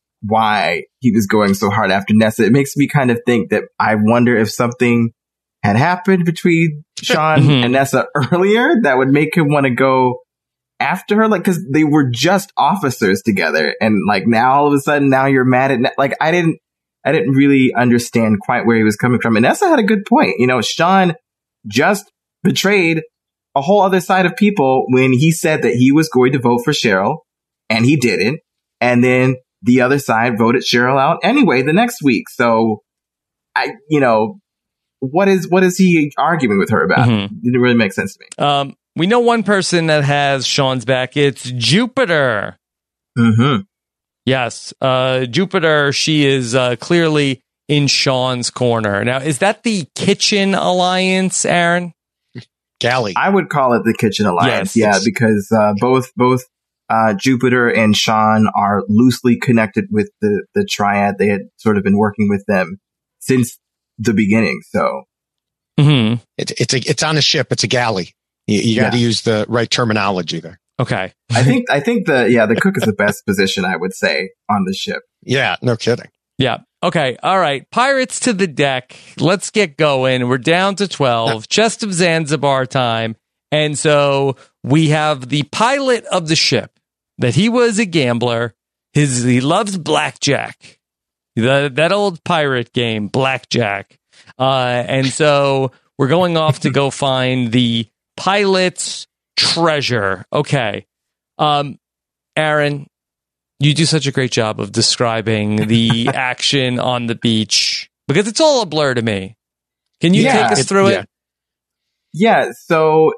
why he was going so hard after Nessa. It makes me kind of think that I wonder if something had happened between Sean mm-hmm. and Nessa earlier that would make him want to go after her. Like, cause they were just officers together. And like now all of a sudden now you're mad at, Ne- like, I didn't, I didn't really understand quite where he was coming from. And Nessa had a good point. You know, Sean just betrayed a whole other side of people when he said that he was going to vote for Cheryl and he didn't. And then the other side voted Cheryl out anyway the next week. So I, you know, what is, what is he arguing with her about? Mm-hmm. It didn't really make sense to me. Um, we know one person that has Sean's back. It's Jupiter. Mm-hmm. Yes. Uh, Jupiter, she is uh, clearly in Sean's corner. Now, is that the Kitchen Alliance, Aaron? Galley. I would call it the Kitchen Alliance. Yes, yeah, because uh, both, both, Uh, Jupiter and Sean are loosely connected with the, the triad. They had sort of been working with them since the beginning. So mm-hmm. it, it's a, it's on a ship. It's a galley. You, you got to Yeah. use the right terminology there. Okay. I think, I think the, yeah, the cook is the best position, I would say, on the ship. Yeah, no kidding. Yeah. Okay. All right. Pirates to the deck. Let's get going. We're down to twelve. Chest of Zanzibar time. And so we have the pilot of the ship, that he was a gambler. His he loves blackjack, the, that old pirate game, blackjack. Uh, and so we're going off to go find the pilot's treasure. Okay, um, Aaron, you do such a great job of describing the action on the beach because it's all a blur to me. Can you Yeah, take us it- through yeah. it? Yeah. So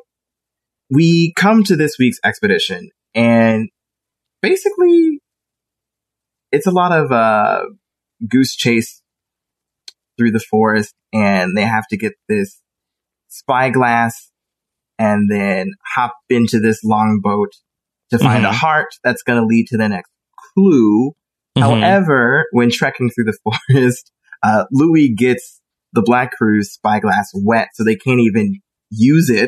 we come to this week's expedition and basically it's a lot of, uh, goose chase through the forest, and they have to get this spyglass and then hop into this longboat to find Mhm. a heart that's going to lead to the next clue. Mhm. However, when trekking through the forest, uh, Louis gets the Black Crew's spyglass wet, so they can't even use it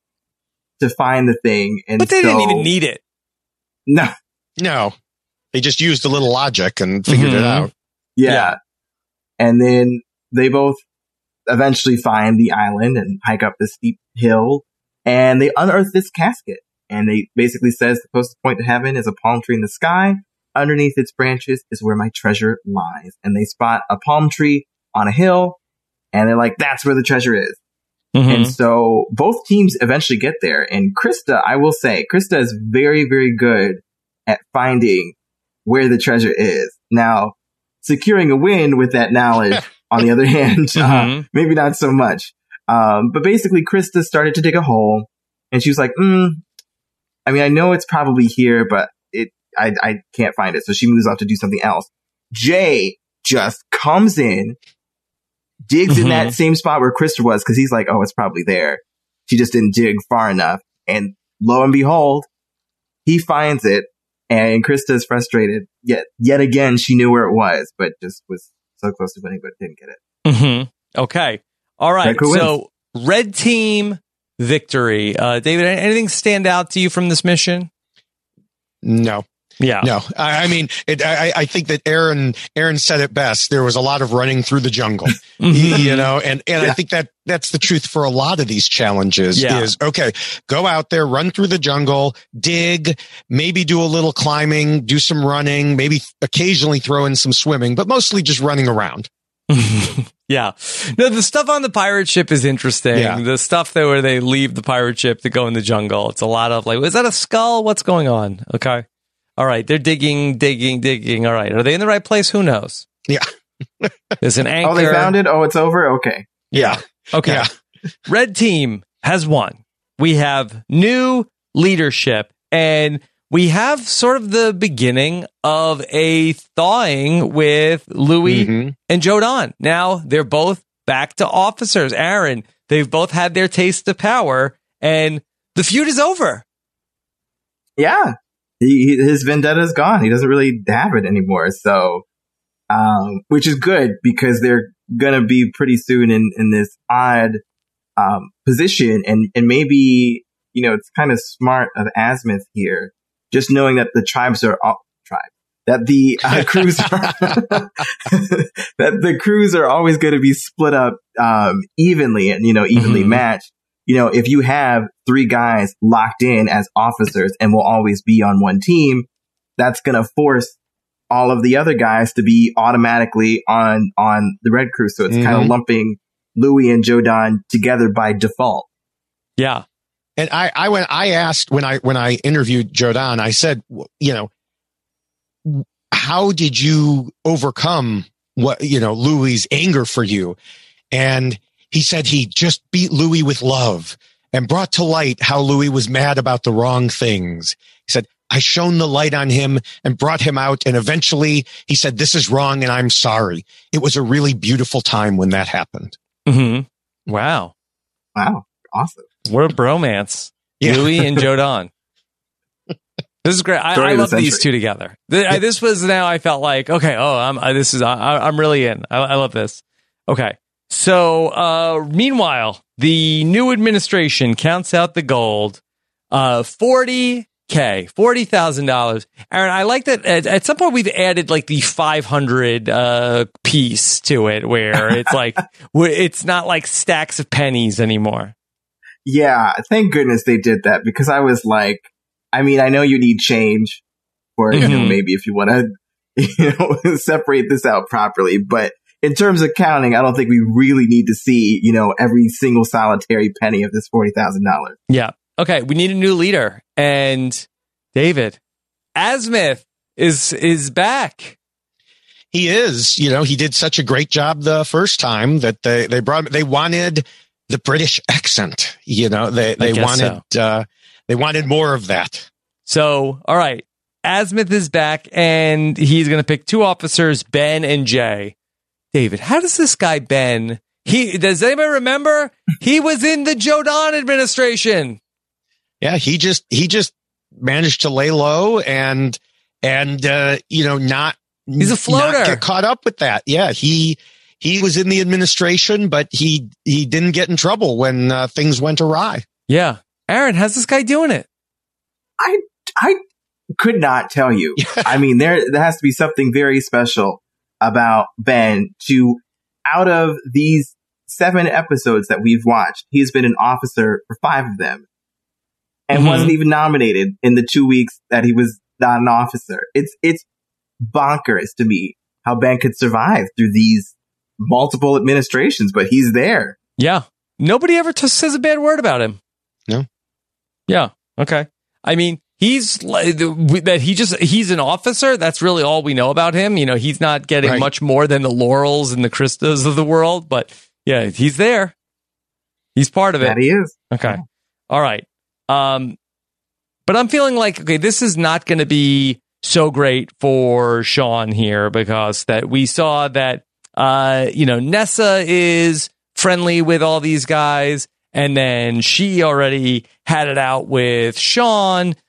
to find the thing. And But they so, didn't even need it. No. No, they just used a little logic and figured it Mhm. out. Yeah. Yeah. And then they both eventually find the island and hike up this steep hill, and they unearth this casket. And they basically says the closest point to heaven is a palm tree in the sky. Underneath its branches is where my treasure lies. And they spot a palm tree on a hill, and they're like, that's where the treasure is. Mhm. And so both teams eventually get there. And Krista, I will say, Krista is very, very good at finding where the treasure is. Now, securing a win with that knowledge, on the other hand, uh, Mhm. maybe not so much. Um, but basically, Krista started to dig a hole, and she was like, mm, I mean, I know it's probably here, but it, I, I can't find it. So she moves off to do something else. Jay just comes in, digs in Mhm. that same spot where Krista was, because he's like, oh, it's probably there. She just didn't dig far enough. And lo and behold, he finds it. And Krista is frustrated. Yet, yet again, she knew where it was, but just was so close to winning, but didn't get it. Mm-hmm. Okay. All right. So, red team victory. Uh, David, anything stand out to you from this mission? No. Yeah. No, I, I mean, it, I, I think that Aaron, Aaron said it best. There was a lot of running through the jungle, mm-hmm. you know, and, and yeah. I think that that's the truth for a lot of these challenges yeah. is, okay, go out there, run through the jungle, dig, maybe do a little climbing, do some running, maybe occasionally throw in some swimming, but mostly just running around. Yeah. No, the stuff on the pirate ship is interesting. Yeah. The stuff there where they leave the pirate ship to go in the jungle. It's a lot of like, is that a skull? What's going on? Okay. All right, they're digging, digging, digging. All right, are they in the right place? Who knows? Yeah. There's an anchor. Oh, they found it? Oh, it's over? Okay. Yeah. Okay. Yeah. Red team has won. We have new leadership, and we have sort of the beginning of a thawing with Louis mm-hmm. and Jodan. Now, they're both back to officers. Aaron, they've both had their taste of power, and the feud is over. Yeah. He, his vendetta is gone. He doesn't really have it anymore. So, um, which is good because they're going to be pretty soon in, in this odd, um, position. And, and maybe, you know, it's kind of smart of Azimuth here, just knowing that the tribes are all tribes, that the uh, crews are, that the crews are always going to be split up, um, evenly and, you know, evenly mm-hmm. matched. You know, if you have three guys locked in as officers and will always be on one team, that's going to force all of the other guys to be automatically on, on the red crew. So it's mm-hmm. kind of lumping Louis and Jodan together by default. Yeah. And I, I went, I asked when I, when I interviewed Jodan, I said, you know, how did you overcome what, you know, Louis' anger for you? And he said he just beat Louis with love and brought to light how Louis was mad about the wrong things. He said, I shone the light on him and brought him out. And eventually he said, this is wrong and I'm sorry. It was a really beautiful time when that happened. Mm-hmm. Wow. Wow. Awesome. What a bromance. Yeah. Louis and Jodan. This is great. I, I love these two together. This, I, this was now I felt like, okay, oh, I'm, I, this is, I, I'm really in. I, I love this. Okay. So, uh, meanwhile, the new administration counts out the gold, uh, forty K, forty thousand dollars. Aaron, I like that at, at some point we've added like the five hundred, uh, piece to it where it's like, it's not like stacks of pennies anymore. Yeah. Thank goodness they did that because I was like, I mean, I know you need change for, mm-hmm. you know, maybe if you want to, you know, separate this out properly, but in terms of counting, I don't think we really need to see, you know, every single solitary penny of this forty thousand dollars. Yeah. Okay. We need a new leader. And David, Azimuth is, is back. He is, you know, he did such a great job the first time that they, they brought, they wanted the British accent, you know, they, they wanted, so. uh, they wanted more of that. So, all right. Azimuth is back and he's going to pick two officers, Ben and Jay. David, how does this guy Ben? He does anybody remember? He was in the Jodan administration. Yeah, he just he just managed to lay low and and uh, you know not he's a floater. Not get caught up with that. Yeah, he he was in the administration, but he he didn't get in trouble when uh, things went awry. Yeah, Aaron, how's this guy doing it? I I could not tell you. I mean, there there has to be something very special about Ben to, out of these seven episodes that we've watched, he's been an officer for five of them and mm-hmm. wasn't even nominated in the two weeks that he was not an officer. It's, it's bonkers to me how Ben could survive through these multiple administrations, but he's there. Yeah. Nobody ever t- says a bad word about him. No. Yeah. Okay. I mean, he's that he just he's an officer. That's really all we know about him. You know, he's not getting right. much more than the Laurels and the Kristas of the world. But yeah, he's there. He's part of it. That he is. Okay. All right. Um, but I'm feeling like, okay, this is not going to be so great for Sean here because that we saw that, uh, you know, Nessa is friendly with all these guys. And then she already had it out with Sean.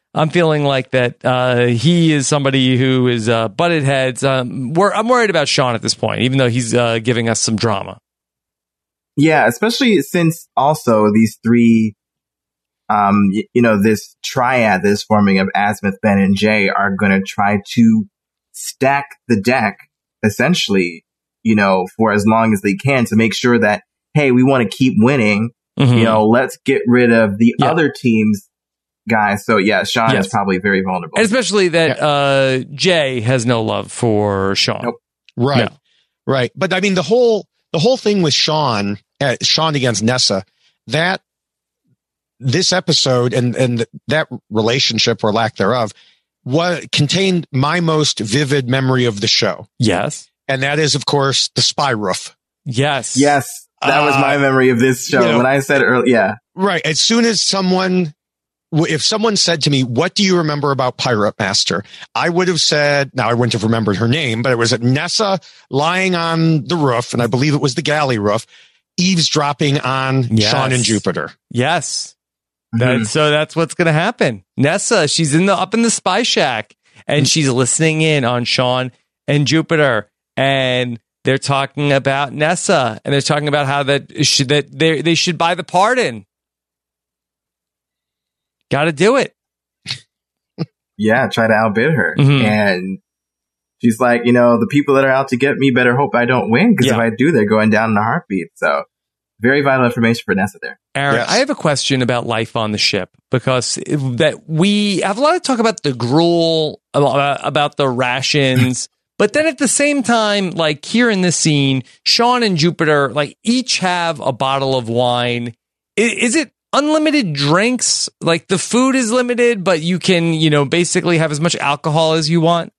I'm feeling like that uh, he is somebody who is uh, butted heads. Um, we're, I'm worried about Sean at this point, even though he's uh, giving us some drama. Yeah, especially since also these three, um, y- you know, this triad, this forming of Azimuth, Ben, and Jay are going to try to stack the deck, essentially, you know, for as long as they can to make sure that, hey, we want to keep winning. Mm-hmm. You know, let's get rid of the yeah. other teams. Guys, so yeah, Sean yes. is probably very vulnerable, and especially that yeah. uh, Jay has no love for Sean. Nope. Right, no. right. But I mean, the whole the whole thing with Sean, uh, Sean against Nessa, that this episode and and that relationship or lack thereof, what contained my most vivid memory of the show. Yes, and that is, of course, the spy roof. Yes, yes, that uh, was my memory of this show. You know, when I said earlier, yeah, right. As soon as someone. If someone said to me, what do you remember about Pirate Master? I would have said, now I wouldn't have remembered her name, but it was Nessa lying on the roof, and I believe it was the galley roof, eavesdropping on yes. Sean and Jupiter. Yes. Mm-hmm. That, so that's what's going to happen. Nessa, she's in the up in the spy shack, and mm-hmm. she's listening in on Sean and Jupiter, and they're talking about Nessa, and they're talking about how that should, that they they should buy the pardon. Got to do it. Yeah, try to outbid her. Mm-hmm. And she's like, you know, the people that are out to get me better hope I don't win, because yeah. if I do, they're going down in a heartbeat. So very vital information for Nessa there. Aaron, yes. I have a question about life on the ship, because that we have a lot of talk about the gruel, about the rations. But then at the same time, like here in this scene, Sean and Jupiter, like each have a bottle of wine. Is it unlimited drinks? Like the food is limited, but you can, you know, basically have as much alcohol as you want?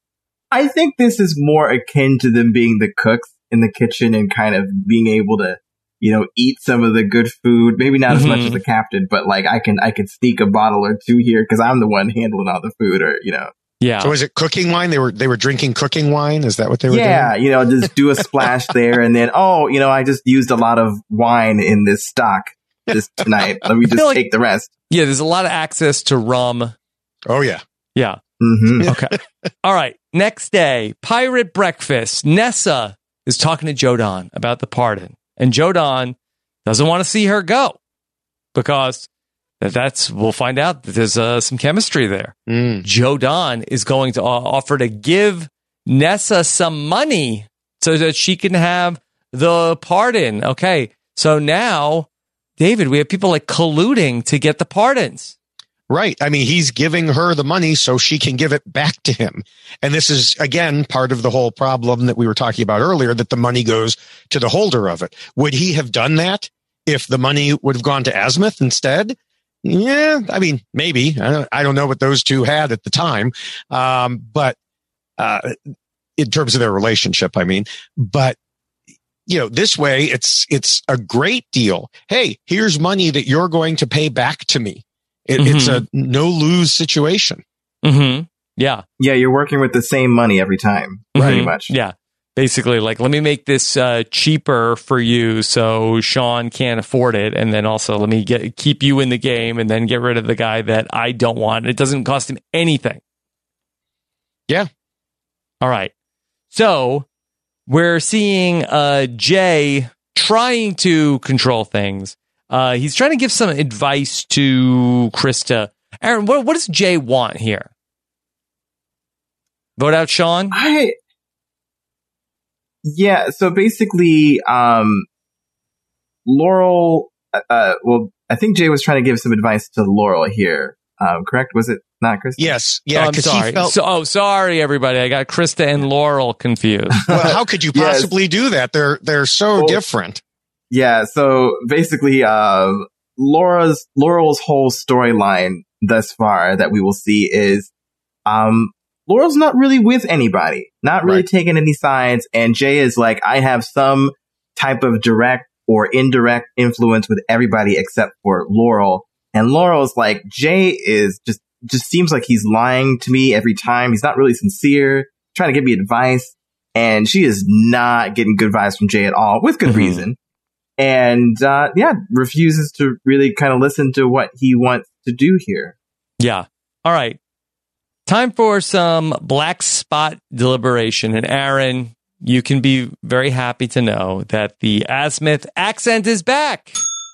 I think this is more akin to them being the cooks in the kitchen and kind of being able to, you know, eat some of the good food. Maybe not mm-hmm. as much as the captain, but like I can, I can sneak a bottle or two here because I'm the one handling all the food, or, you know. Yeah. So is it cooking wine? They were, they were drinking cooking wine. Is that what they were yeah, doing? Yeah. You know, just do a splash there and then, oh, you know, I just used a lot of wine in this stock this tonight. Let me just like, take the rest. Yeah, there's a lot of access to rum. Oh, yeah. Yeah. Mm-hmm. Okay. All right. Next day, pirate breakfast. Nessa is talking to Jodan about the pardon. And Jodan doesn't want to see her go because that's, we'll find out that there's uh, some chemistry there. Mm. Jodan is going to uh, offer to give Nessa some money so that she can have the pardon. Okay. So now, David, we have people like colluding to get the pardons. Right. I mean, he's giving her the money so she can give it back to him. And this is, again, part of the whole problem that we were talking about earlier, that the money goes to the holder of it. Would he have done that if the money would have gone to Azimuth instead? Yeah, I mean, maybe. I don't, I don't know what those two had at the time. Um, but uh, in terms of their relationship, I mean, but you know, this way it's, it's a great deal. Hey, here's money that you're going to pay back to me. It, mm-hmm. It's a no lose situation. Mm-hmm. Yeah. Yeah. You're working with the same money every time. Mm-hmm. Pretty much. Yeah. Basically, like, let me make this uh, cheaper for you so Sean can't afford it. And then also let me get, keep you in the game and then get rid of the guy that I don't want. It doesn't cost him anything. Yeah. All right. So we're seeing uh, Jay trying to control things. Uh, he's trying to give some advice to Krista. Aaron, what, what does Jay want here? Vote out Sean? I, yeah, so basically, um, Laurel, uh, well, I think Jay was trying to give some advice to Laurel here. Um, correct? Was it not Krista? Yes. Yeah. Oh, I'm sorry. Felt- so, oh, sorry, everybody. I got Krista and Laurel confused. Well, how could you possibly yes. do that? They're, they're so well, different. Yeah. So basically, uh, Laura's, Laurel's whole storyline thus far that we will see is, um, Laurel's not really with anybody, not really right. taking any sides. And Jay is like, I have some type of direct or indirect influence with everybody except for Laurel. And Laurel's like, Jay is just, just seems like he's lying to me every time. He's not really sincere, trying to give me advice. And she is not getting good advice from Jay at all, with good mm-hmm. reason. And, uh, yeah, refuses to really kind of listen to what he wants to do here. Yeah. All all right. Time for some black spot deliberation. And Aaron, you can be very happy to know that the Asmith accent is back.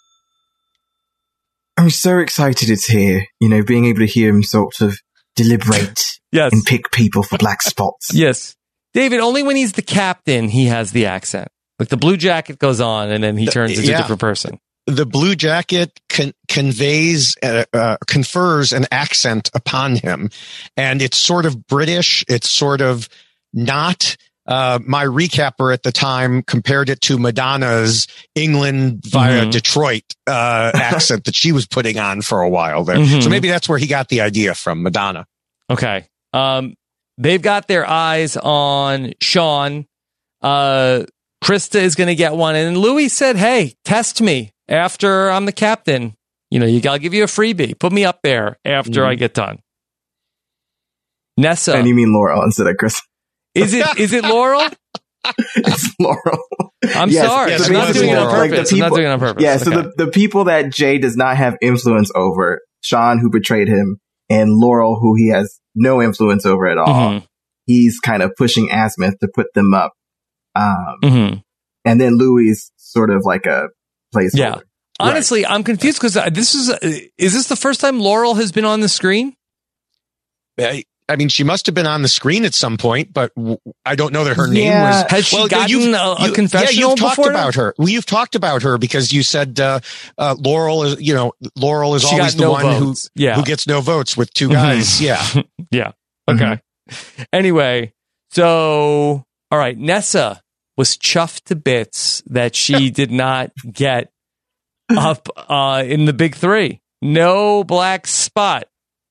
I'm so excited it's here. You know, being able to hear him sort of deliberate yes. and pick people for black spots. Yes. David, only when he's the captain, he has the accent. Like the blue jacket goes on and then he turns into yeah. a different person. The blue jacket con- conveys, uh, uh, confers an accent upon him. And it's sort of British. It's sort of not, uh, my recapper at the time compared it to Madonna's England via mm-hmm. Detroit, uh, accent that she was putting on for a while there. Mm-hmm. So maybe that's where he got the idea from, Madonna. Okay. Um, they've got their eyes on Sean. Uh, Krista is going to get one. And Louis said, hey, test me after I'm the captain. You know, you got to give you a freebie. Put me up there after mm. I get done. Nessa. And you mean Laurel instead of Krista. Is it, is it Laurel? It's Laurel. I'm yes, sorry. Yes, I'm not doing it on purpose. Like people, I'm not doing it on purpose. Yeah, so okay. the, the people that Jay does not have influence over, Sean, who betrayed him, and Laurel, who he has no influence over at all, mm-hmm. he's kind of pushing Asmith to put them up. Um, mm-hmm. And then Louis sort of like a placeholder. Yeah. Honestly, right. I'm confused because this is, is this the first time Laurel has been on the screen? I, I mean, she must have been on the screen at some point, but w- I don't know that her yeah. name was. Has she well, gotten a, a you, confessional yeah, you've talked before about her. Well, you've talked about her because you said uh, uh, Laurel is, you know, Laurel is she always the no one votes. who yeah. who gets no votes with two guys. yeah. yeah. Okay. Mm-hmm. Anyway, so, all right. Nessa was chuffed to bits that she did not get up uh, in the big three. No black spot.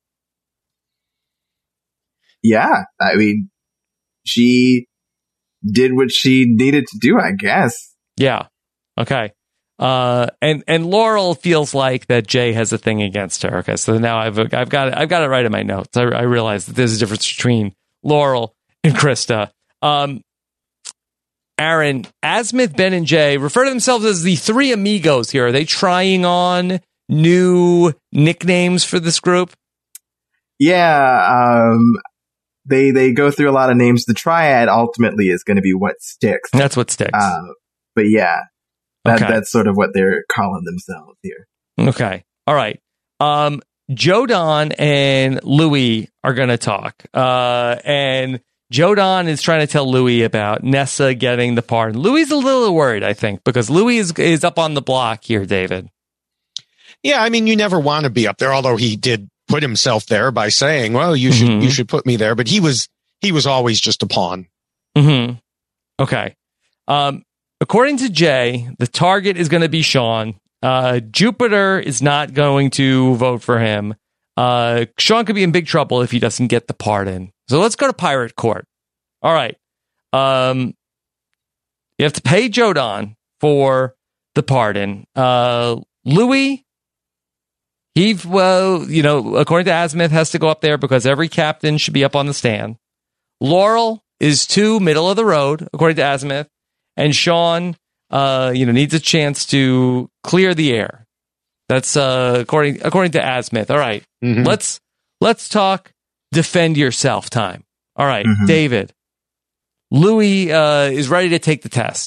Yeah, I mean, she did what she needed to do, I guess. Yeah. Okay. Uh, and and Laurel feels like that Jay has a thing against her. Okay, so now I've I've got it, I've got it right in my notes. I, I realize that there's a difference between Laurel and Krista. Um, Aaron, Asmith, Ben, and Jay refer to themselves as the three amigos here. Are they trying on new nicknames for this group? Yeah, um, they they go through a lot of names. The triad ultimately is going to be what sticks. That's what sticks. Uh, but yeah, that, okay. that's sort of what they're calling themselves here. Okay. All right. Um, Jodan and Louis are going to talk. Uh, and Jodan is trying to tell Louis about Nessa getting the pardon. Louis is a little worried, I think, because Louis is, is up on the block here, David. Yeah, I mean, you never want to be up there, although he did put himself there by saying, well, you should, mm-hmm. you should put me there. But he was, he was always just a pawn. Mm-hmm. Okay. Um, according to Jay, the target is going to be Sean. Uh, Jupiter is not going to vote for him. Uh, Sean could be in big trouble if he doesn't get the pardon. So let's go to Pirate Court. All right. Um, you have to pay Jodan for the pardon. Uh, Louis, he, well, you know, according to Asmith, has to go up there because every captain should be up on the stand. Laurel is too middle of the road, according to Asmith. And Sean, uh, you know, needs a chance to clear the air. That's uh, according according to Asmith. All right. Mm-hmm. Let's let's talk defend yourself time. All right, mm-hmm. David. Louis uh, is ready to take the test.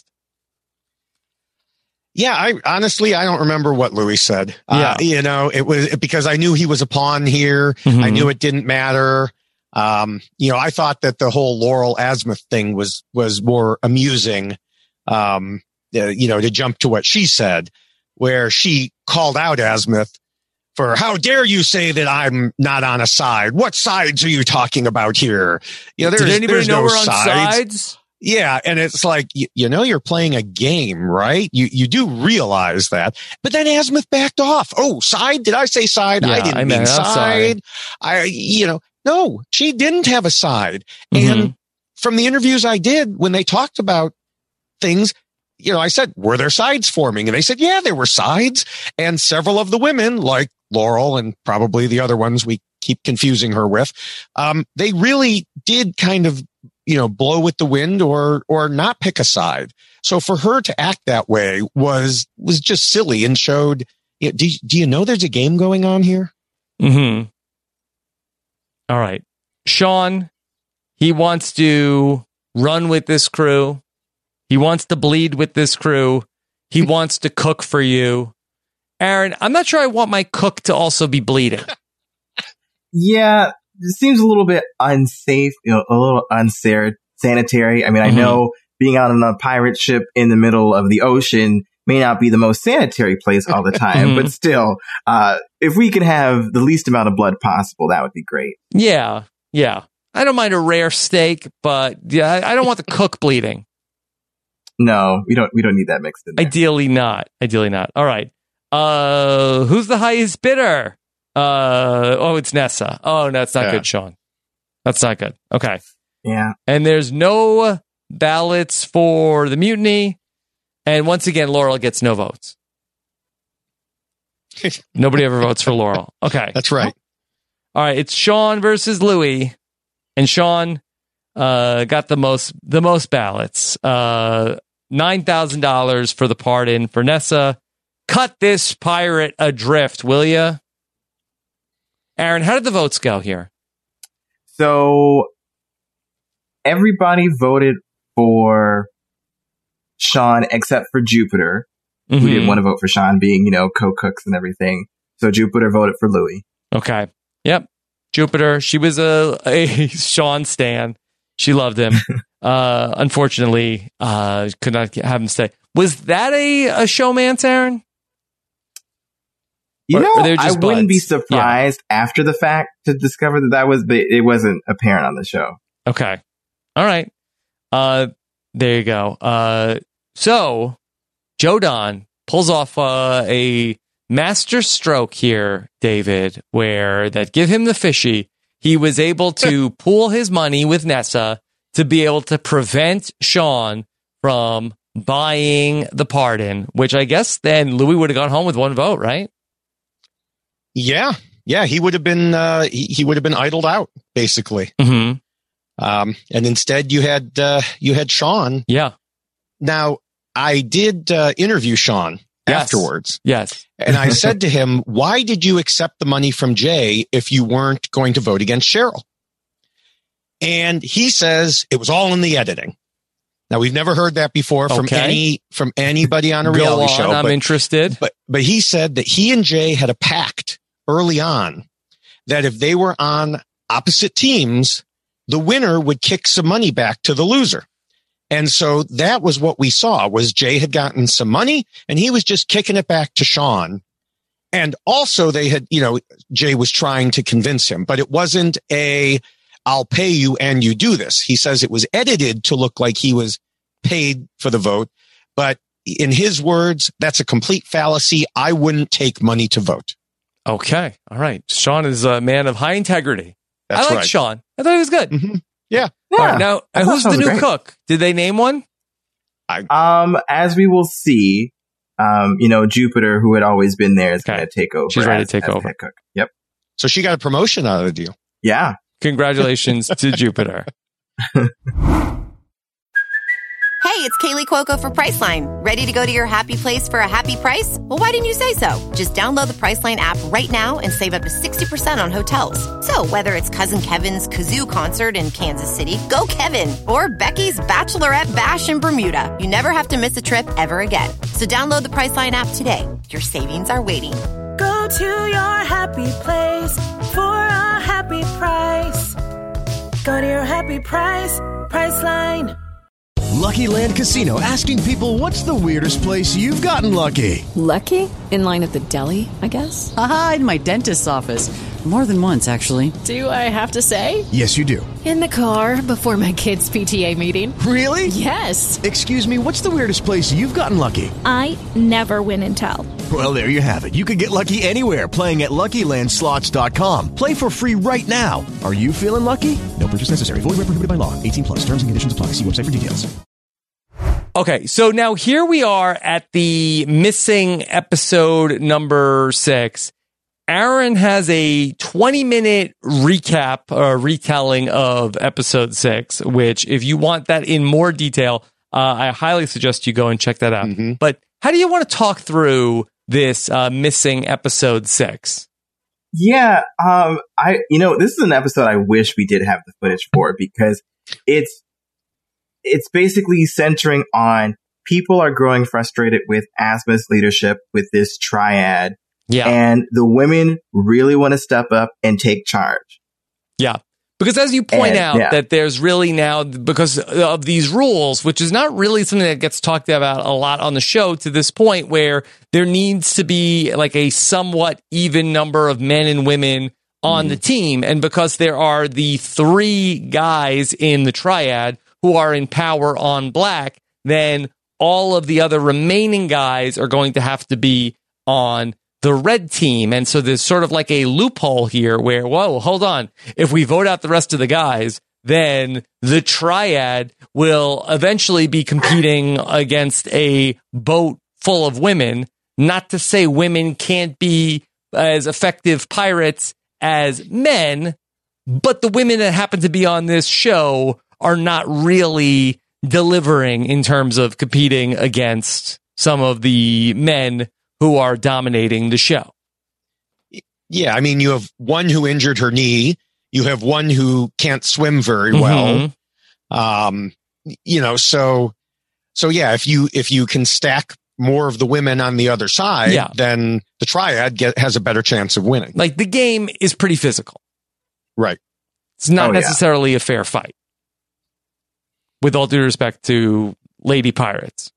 Yeah, I honestly I don't remember what Louis said. Yeah. Uh, you know, it was because I knew he was a pawn here. Mm-hmm. I knew it didn't matter. Um, you know, I thought that the whole Laurel Asmith thing was was more amusing. Um, uh, you know, to jump to what she said, where she called out Asmith for, how dare you say that I'm not on a side? What sides are you talking about here? You know, there's, Did anybody there's know no we're on sides. sides? Yeah. And it's like, you, you know, you're playing a game, right? You, you do realize that, but then Asmith backed off. Oh, side? Did I say side? Yeah, I didn't I mean meant, side. I, you know, no, she didn't have a side. Mm-hmm. And from the interviews I did, when they talked about things, you know, I said, were there sides forming? And they said, yeah, there were sides. And several of the women, like Laurel and probably the other ones we keep confusing her with, um, they really did kind of, you know, blow with the wind or, or not pick a side. So for her to act that way was, was just silly and showed, you know, do, do you know there's a game going on here? Mm-hmm. All right. Sean, he wants to run with this crew. He wants to bleed with this crew. He wants to cook for you. Aaron, I'm not sure I want my cook to also be bleeding. Yeah, it seems a little bit unsafe, you know, a little unsanitary. I mean, I Mhm. know being out on a pirate ship in the middle of the ocean may not be the most sanitary place all the time, Mhm. but still, uh, if we could have the least amount of blood possible, that would be great. Yeah, yeah. I don't mind a rare steak, but yeah, I I don't want the cook bleeding. No, we don't. We don't need that mixed in there. Ideally not. Ideally not. All right. Uh, who's the highest bidder? Uh, oh, it's Nessa. Oh, no, it's not Yeah. good, Sean. That's not good. Okay. Yeah. And there's no ballots for the mutiny. And once again, Laurel gets no votes. Nobody ever votes for Laurel. Okay. That's right. All right. It's Sean versus Louis. And Sean uh, got the most the most ballots. Uh, nine thousand dollars for the pardon for Nessa. Cut this pirate adrift, will ya? Aaron, how did the votes go here? So everybody voted for Sean except for Jupiter, who Mhm. didn't want to vote for Sean, being, you know, co-cooks and everything. So Jupiter voted for Louis. Okay. Yep. Jupiter. She was a, a Sean stan. She loved him. uh, unfortunately, uh, could not have him stay. Was that a, a showmance, Aaron? You Or- know, or they're I just wouldn't be buds? surprised after the fact to discover that that was, but it wasn't apparent on the show. Okay. All right. Uh, there you go. Uh, so Joe Don pulls off uh, a master stroke here, David, where that give him the fishy. He was able to pool his money with Nessa to be able to prevent Sean from buying the pardon, which I guess then Louis would have gone home with one vote, right? Yeah. Yeah. He would have been, uh, he, he would have been idled out basically. Mm-hmm. Um, and instead you had, uh, you had Sean. Yeah. Now I did, uh, interview Sean Yes. afterwards. Yes. And I said to him, why did you accept the money from Jay if you weren't going to vote against Cheryl? And he says it was all in the editing. Now we've never heard that before from Okay. any, from anybody on a Go reality on, show. I'm but, interested. but, but he said that he and Jay had a pact early on that if they were on opposite teams, the winner would kick some money back to the loser. And so that was what we saw was Jay had gotten some money and he was just kicking it back to Sean. And also they had, you know, Jay was trying to convince him, but it wasn't a, I'll pay you and you do this. He says it was edited to look like he was paid for the vote. But in his words, that's a complete fallacy. I wouldn't take money to vote. Okay. All right. Sean is a man of high integrity. That's I like right. Sean. I thought he was good. Mm-hmm. Yeah. All right. Now, I thought who's Sean the was new great. cook? Did they name one? Um, as we will see, um, you know, Jupiter, who had always been there, is Okay. going to take over. She's ready as- to take as the over. head cook. Yep. So she got a promotion out of the deal. Yeah. Congratulations to Jupiter. Hey, it's Kaylee Cuoco for Priceline. Ready to go to your happy place for a happy price? Well, why didn't you say so? Just download the Priceline app right now and save up to sixty percent on hotels. So whether it's Cousin Kevin's Kazoo concert in Kansas City, go Kevin, or Becky's Bachelorette Bash in Bermuda, you never have to miss a trip ever again. So download the Priceline app today. Your savings are waiting. Go to your happy place for a happy price. Go to your happy price, Priceline. Lucky Land Casino, asking people, what's the weirdest place you've gotten lucky? Lucky? In line at the deli, I guess? Aha, in my dentist's office. More than once, actually. Do I have to say? Yes, you do. In the car before my kids' P T A meeting. Really? Yes. Excuse me, what's the weirdest place you've gotten lucky? I never win and tell. Well, there you have it. You can get lucky anywhere, playing at Lucky Land Slots dot com. Play for free right now. Are you feeling lucky? No purchase necessary. Void where prohibited by law. eighteen plus. Terms and conditions apply. See website for details. Okay, so now here we are at the missing episode number six. Aaron has a twenty minute recap or retelling of episode six, which if you want that in more detail, uh, I highly suggest you go and check that out. Mm-hmm. But how do you want to talk through this uh, missing episode six? Yeah, um, I you know this is an episode I wish we did have the footage for because it's it's basically centering on people are growing frustrated with Asma's leadership with this triad, yeah, and the women really want to step up and take charge. Yeah. Because as you point and, out, yeah. that there's really now, because of these rules, which is not really something that gets talked about a lot on the show to this point, where there needs to be like a somewhat even number of men and women on mm-hmm. the team. And because there are the three guys in the triad who are in power on black, then all of the other remaining guys are going to have to be on the red team. And so there's sort of like a loophole here where, whoa, hold on. If we vote out the rest of the guys, then the triad will eventually be competing against a boat full of women. Not to say women can't be as effective pirates as men, but the women that happen to be on this show are not really delivering in terms of competing against some of the men who are dominating the show. Yeah, I mean, you have one who injured her knee. You have one who can't swim very well. Mm-hmm. Um, you know, so so yeah, if you if you can stack more of the women on the other side, yeah. then the triad get, has a better chance of winning. Like the game is pretty physical, right? It's not oh, necessarily yeah. a fair fight. With all due respect to lady pirates.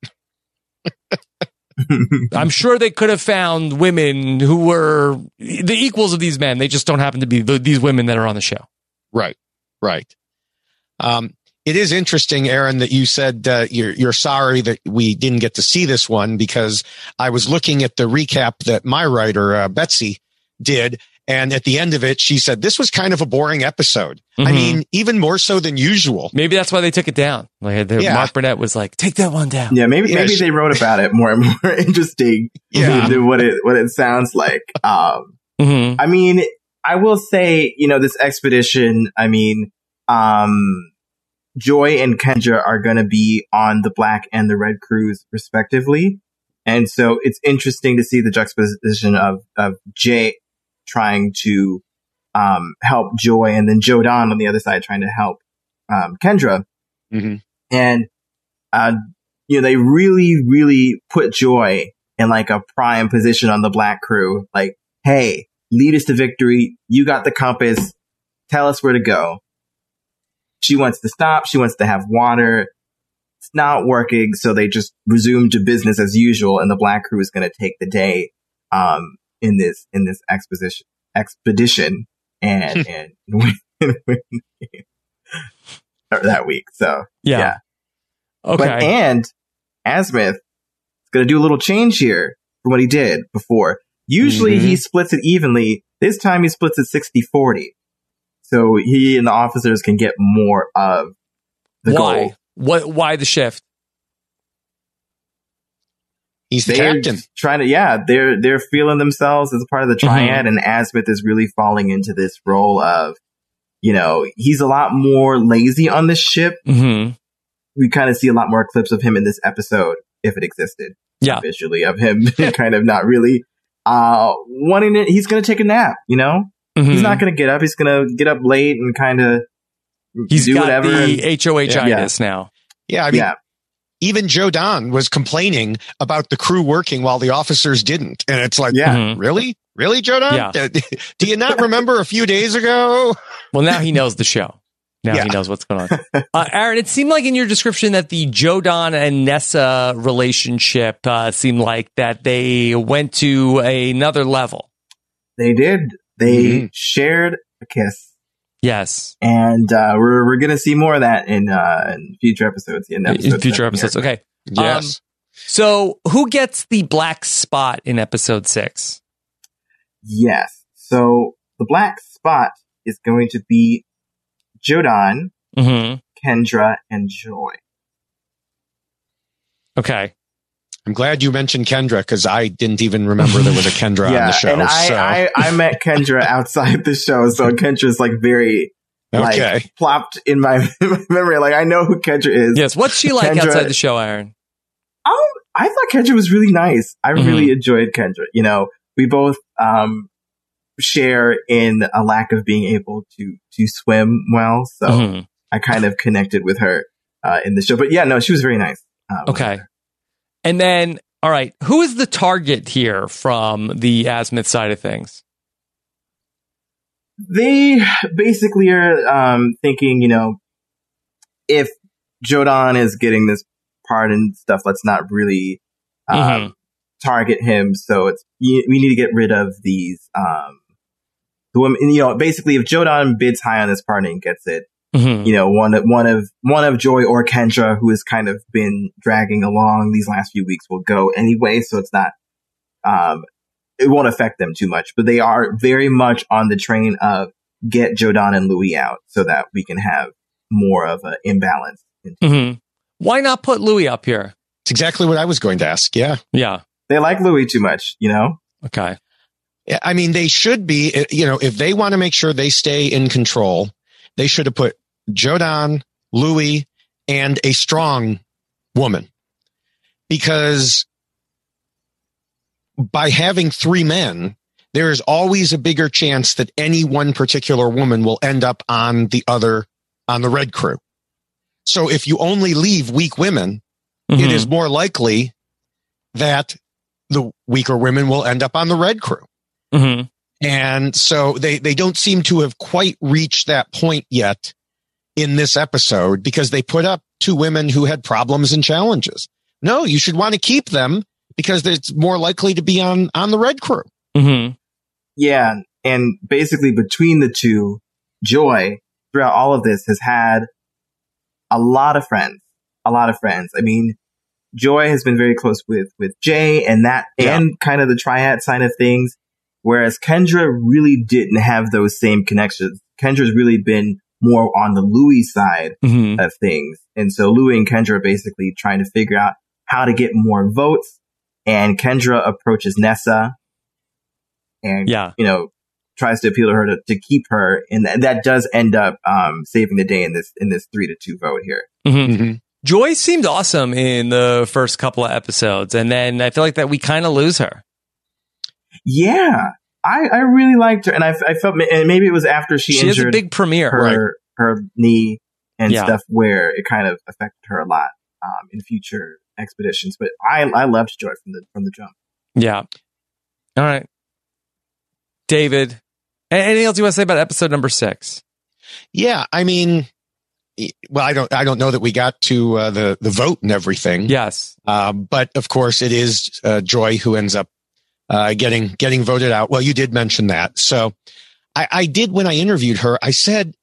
I'm sure they could have found women who were the equals of these men. They just don't happen to be the, these women that are on the show. Right, right. Um, it is interesting, Aaron, that you said uh, you're, you're sorry that we didn't get to see this one, because I was looking at the recap that my writer, uh, Betsy, did. And at the end of it, she said, this was kind of a boring episode. Mm-hmm. I mean, even more so than usual. Maybe that's why they took it down. Like, the, yeah. Mark Burnett was like, take that one down. Yeah, maybe yeah, maybe she, they wrote about it more and more interesting yeah. than what it what it sounds like. Um, mm-hmm. I mean, I will say, you know, this expedition, I mean, um, Joy and Kendra are going to be on the black and the red crews respectively. And so it's interesting to see the juxtaposition of, of Jay trying to um, help Joy, and then Jodan on the other side trying to help um, Kendra. Mm-hmm. And, uh, you know, they really, really put Joy in like a prime position on the black crew. Like, hey, lead us to victory. You got the compass. Tell us where to go. She wants to stop. She wants to have water. It's not working. So they just resume to business as usual. And the black crew is going to take the day. Um, in this, in this exposition, expedition and, and win, win that week. So, yeah. yeah. Okay. But, and Asmith is going to do a little change here from what he did before. Usually mm-hmm. he splits it evenly. This time he splits it sixty forty. So he and the officers can get more of the why? gold. What, why the shift? He's the they're captain. Trying to, yeah, they're they're feeling themselves as a part of the triad, mm-hmm. and Asmith is really falling into this role of, you know, he's a lot more lazy on the ship. Mm-hmm. We kind of see a lot more clips of him in this episode, if it existed, yeah, visually, of him kind of not really uh wanting it. He's going to take a nap, you know. Mm-hmm. He's not going to get up. He's going to get up late and kind of he's do got whatever. the and, H O H itis yeah. now. Yeah, I mean. Yeah. Even Jodan was complaining about the crew working while the officers didn't. And it's like, yeah. mm-hmm. really? Really, Jodan? Yeah. Do you not remember a few days ago? Well, now he knows the show. Now yeah. he knows what's going on. Uh, Aaron, it seemed like in your description that the Jodan and Nessa relationship uh, seemed like that they went to another level. They did. They mm-hmm. shared a kiss. Yes. And uh, we're we're going to see more of that in, uh, in future episodes. In, episodes in future episodes, okay. Yes. Um, so who gets the black spot in episode six? Yes. So the black spot is going to be Jodan, mm-hmm. Kendra, and Joy. Okay. I'm glad you mentioned Kendra, because I didn't even remember there was a Kendra yeah, on the show. And I, so. I, I met Kendra outside the show, so Kendra's like very like okay. plopped in my memory. Like I know who Kendra is. Yes. What's she like Kendra, outside the show, Aaron? Um, I thought Kendra was really nice. I Mm-hmm. really enjoyed Kendra. You know, we both um share in a lack of being able to to swim well. So mm-hmm. I kind of connected with her uh, in the show. But yeah, no, she was very nice. Uh, okay. And then, all right, who is the target here from the Azimuth side of things? They basically are um, thinking, you know, if Jodan is getting this part and stuff, let's not really um, mm-hmm. target him. So it's you, we need to get rid of these um, the women. You know, basically, if Jodan bids high on this part and gets it, mm-hmm. you know, one of one of one of Joy or Kendra, who has kind of been dragging along these last few weeks, will go anyway. So it's not. Um, It won't affect them too much, but they are very much on the train of get Jodan and Louis out so that we can have more of an imbalance. Mm-hmm. Why not put Louis up here? It's exactly what I was going to ask. Yeah. Yeah. They like Louis too much, you know? Okay. Yeah, I mean, they should be, you know, if they want to make sure they stay in control, they should have put Jodan, Louis, and a strong woman. Because by having three men, there is always a bigger chance that any one particular woman will end up on the other, on the red crew. So if you only leave weak women, mm-hmm. it is more likely that the weaker women will end up on the red crew. Mm-hmm. And so they, they don't seem to have quite reached that point yet in this episode because they put up two women who had problems and challenges. No, you should want to keep them because it's more likely to be on, on the red crew. Mm-hmm. Yeah. And basically between the two, Joy, throughout all of this, has had a lot of friends, a lot of friends. I mean, Joy has been very close with, with Jay and that, yeah. and kind of the triad side of things. Whereas Kendra really didn't have those same connections. Kendra's really been more on the Louis side mm-hmm. of things. And so Louis and Kendra are basically trying to figure out how to get more votes. And Kendra approaches Nessa and, yeah. you know, tries to appeal to her to, to keep her. And th- that does end up um, saving the day in this in this three to two vote here. Mm-hmm. Mm-hmm. Joy seemed awesome in the first couple of episodes. And then I feel like that we kind of lose her. Yeah, I, I really liked her. And I, I felt and maybe it was after she, she injured has a big premiere, her, right? her knee and yeah. stuff where it kind of affected her a lot um, in future expeditions. But I I loved Joy from the from the jump. Yeah. All right. David, anything else you want to say about episode number six? Yeah, I mean, well, I don't, I don't know that we got to uh, the the vote and everything. Yes, um, but of course, it is uh, Joy who ends up uh, getting getting voted out. Well, you did mention that, so I, I did when I interviewed her. I said,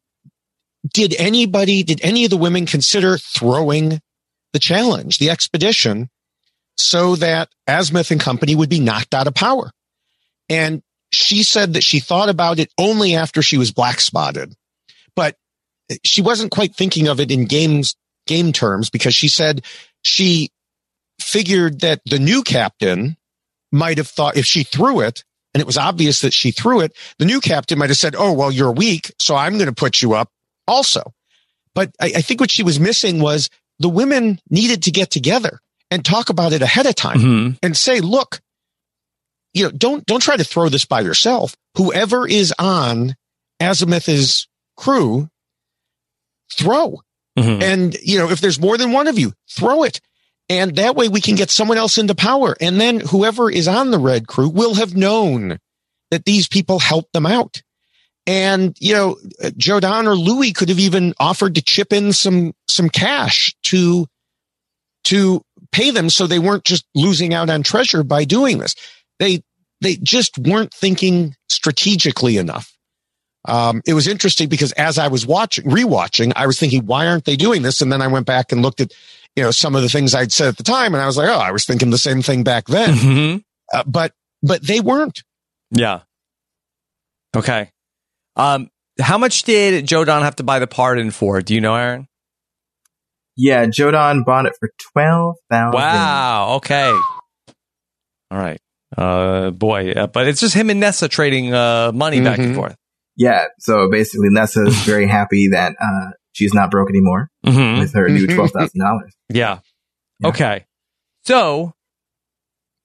did anybody, did any of the women consider throwing the challenge, the expedition, so that Azimuth and company would be knocked out of power? And she said that she thought about it only after she was black spotted, but she wasn't quite thinking of it in games, game terms, because she said she figured that the new captain might have thought if she threw it and it was obvious that she threw it, the new captain might have said, oh, well, you're weak, so I'm going to put you up also. But I, I think what she was missing was the women needed to get together and talk about it ahead of time mm-hmm. and say, look, you know, don't, don't try to throw this by yourself. Whoever is on Azimuth's crew, throw. Mm-hmm. And, you know, if there's more than one of you, throw it. And that way we can get someone else into power. And then whoever is on the red crew will have known that these people helped them out. And, you know, Jodan or Louis could have even offered to chip in some, some cash to, to pay them so they weren't just losing out on treasure by doing this. They, they just weren't thinking strategically enough. Um, it was interesting because as I was watching, rewatching, I was thinking, why aren't they doing this? And then I went back and looked at, you know, some of the things I'd said at the time. And I was like, oh, I was thinking the same thing back then. Mm-hmm. Uh, but, but they weren't. Yeah. Okay. Um, how much did Jodan have to buy the pardon for? Do you know, Aaron? Yeah, Jodan bought it for twelve thousand. Wow. Okay. All right. Uh, boy, uh, but it's just him and Nessa trading uh money mm-hmm. back and forth. Yeah. So basically, Nessa is very happy that uh she's not broke anymore mm-hmm. with her new twelve thousand dollars. Yeah. yeah. Okay. So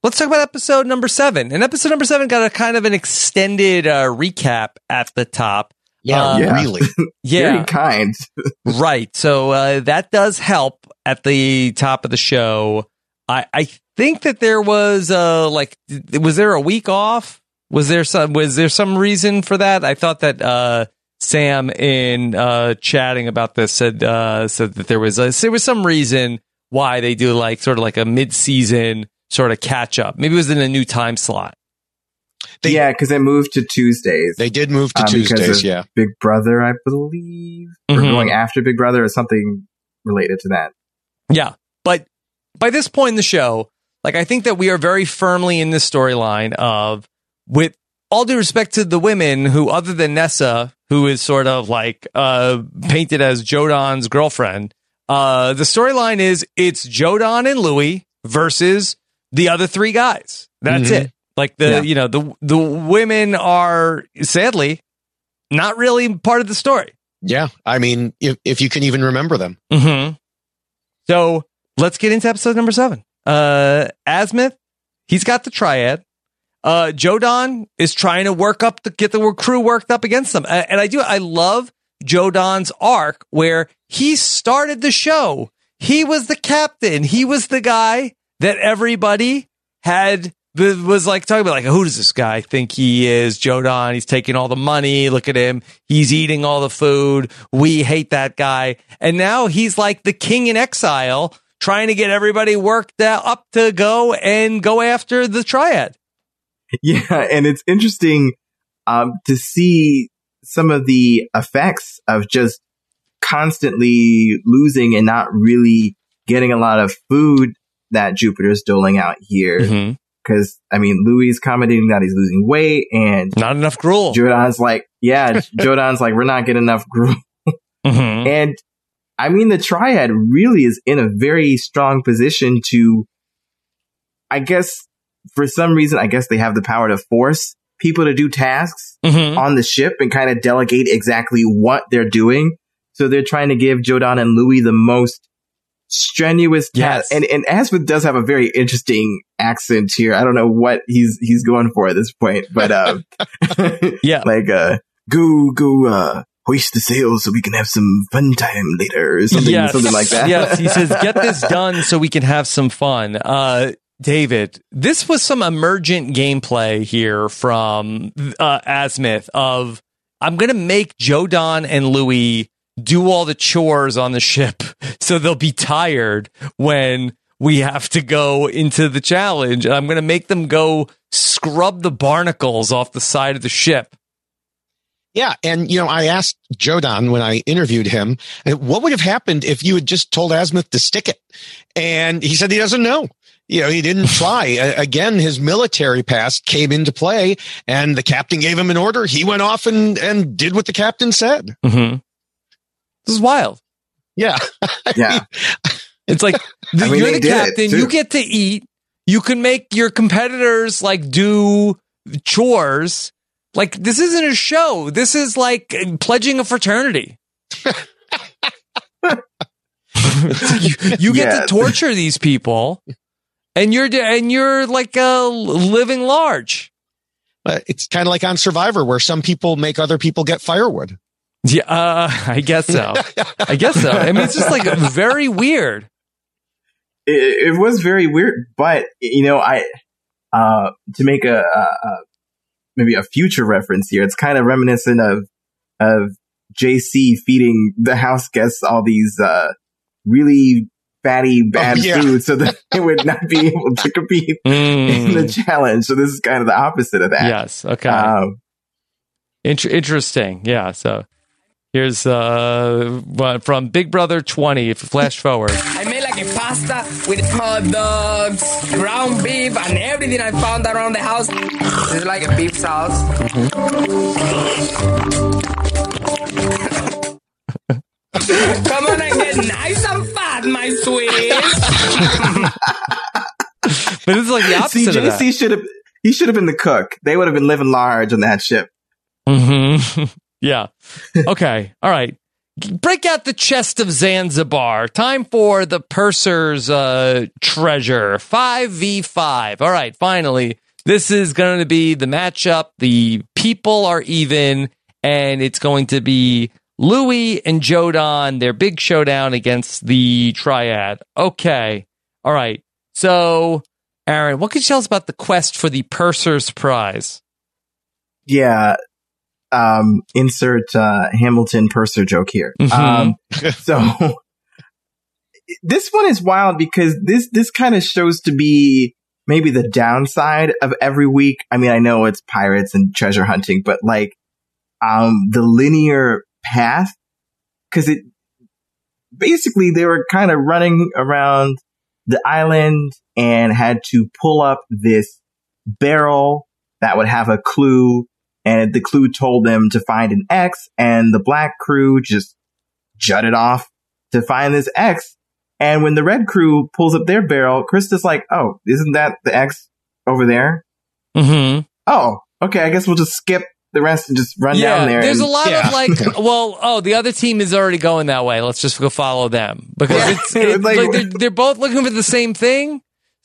let's talk about episode number seven. And episode number seven got a kind of an extended uh, recap at the top. Yeah, uh, yeah. really. Yeah. Very kind. Right. So uh, that does help at the top of the show. I, I think that there was uh like was there a week off? Was there some was there some reason for that? I thought that uh, Sam in uh, chatting about this said uh, said that there was a, there was some reason why they do like sort of like a mid-season sort of catch up. Maybe it was in a new time slot. They, yeah, because they moved to Tuesdays. They did move to um, Tuesdays, yeah. Big Brother, I believe. Mm-hmm. Or going after Big Brother or something related to that. Yeah. But by this point in the show, like I think that we are very firmly in this storyline of, with all due respect to the women who, other than Nessa, who is sort of like uh, painted as Jodan's girlfriend, uh, the storyline is it's Jodan and Louis versus the other three guys. That's Mm-hmm. it. Like the, Yeah. you know, the the women are sadly not really part of the story. Yeah. I mean, if, if you can even remember them. Mm-hmm. So let's get into episode number seven. Uh, Azimuth, he's got the triad. Uh, Jodan is trying to work up to get the crew worked up against them. Uh, and I do, I love Jodan's arc where he started the show. He was the captain. He was the guy that everybody had was like talking about, like, who does this guy think he is? Jodan, he's taking all the money. Look at him. He's eating all the food. We hate that guy. And now he's like the king in exile, trying to get everybody worked up to go and go after the triad. Yeah, and it's interesting um, to see some of the effects of just constantly losing and not really getting a lot of food that Jupiter's doling out here. Mm-hmm. Because, I mean, Louis is commenting that he's losing weight, and not enough gruel. Jodan's like, yeah, Jodan's like, we're not getting enough gruel. Mm-hmm. And, I mean, the triad really is in a very strong position to, I guess, for some reason, I guess they have the power to force people to do tasks mm-hmm. on the ship and kind of delegate exactly what they're doing. So they're trying to give Jodan and Louis the most strenuous task. Yes. And, and Azimuth does have a very interesting accent here. I don't know what he's, he's going for at this point, but, um, yeah, like, uh, go, go, uh, hoist the sails so we can have some fun time later or something, yes. something like that. Yes. He says, get this done so we can have some fun. Uh, David, this was some emergent gameplay here from, uh, Azimuth of, I'm going to make Jodan and Louis do all the chores on the ship so they'll be tired when we have to go into the challenge. And I'm going to make them go scrub the barnacles off the side of the ship. Yeah. And, you know, I asked Jodan when I interviewed him, what would have happened if you had just told Azimuth to stick it? And he said he doesn't know. You know, he didn't try. Again, his military past came into play, and the captain gave him an order. He went off and, and did what the captain said. Mm-hmm. This is wild. Yeah. Yeah. It's like, the, I mean, you're the did captain. You get to eat. You can make your competitors like do chores. Like, this isn't a show. This is like pledging a fraternity. you you get Yeah. to torture these people, and you're and you're like uh, living large. Uh, it's kind of like on Survivor, where some people make other people get firewood. Yeah, uh, I guess so. I guess so. I mean, it's just like very weird. It, it was very weird, but you know, I uh, to make a, a, a maybe a future reference here, it's kind of reminiscent of of J C feeding the house guests all these uh, really fatty, bad Oh, yeah. food, so that they would not be able to compete in the challenge. So this is kind of the opposite of that. Yes. Okay. Um, Inter- interesting. Yeah. So here's uh one from Big Brother twenty. If you flash forward. I made like a pasta with hot dogs, ground beef, and everything I found around the house. It's like a beef sauce. Come on and get nice and fat, my sweetie. But this is like the opposite See, of J that. C should have he should have been the cook. They would have been living large on that ship. Mm-hmm. Yeah. Okay. All right. break out the chest of Zanzibar. Time for the Purser's uh, treasure. five v five. All right, finally. This is going to be the matchup. The people are even, and it's going to be Louis and Jodan, their big showdown against the Triad. Okay. All right. So, Aaron, what can you tell us about the quest for the Purser's Prize? Yeah. Um, insert uh, Hamilton Purser joke here. Mm-hmm. Um, so, this one is wild because this, this kind of shows to be maybe the downside of every week. I mean, I know it's pirates and treasure hunting, but like, um, the linear path, because it basically they were kind of running around the island and had to pull up this barrel that would have a clue, and the clue told them to find an X, and the black crew just jutted off to find this X. And when the red crew pulls up their barrel, Krista's like, oh, isn't that the X over there? Mm-hmm. Oh, okay, I guess we'll just skip the rest and just run yeah, down there. There's and, a lot yeah. of like, well, oh, the other team is already going that way. Let's just go follow them. Because Yeah. it's, it's Like- like, they're, they're both looking for the same thing.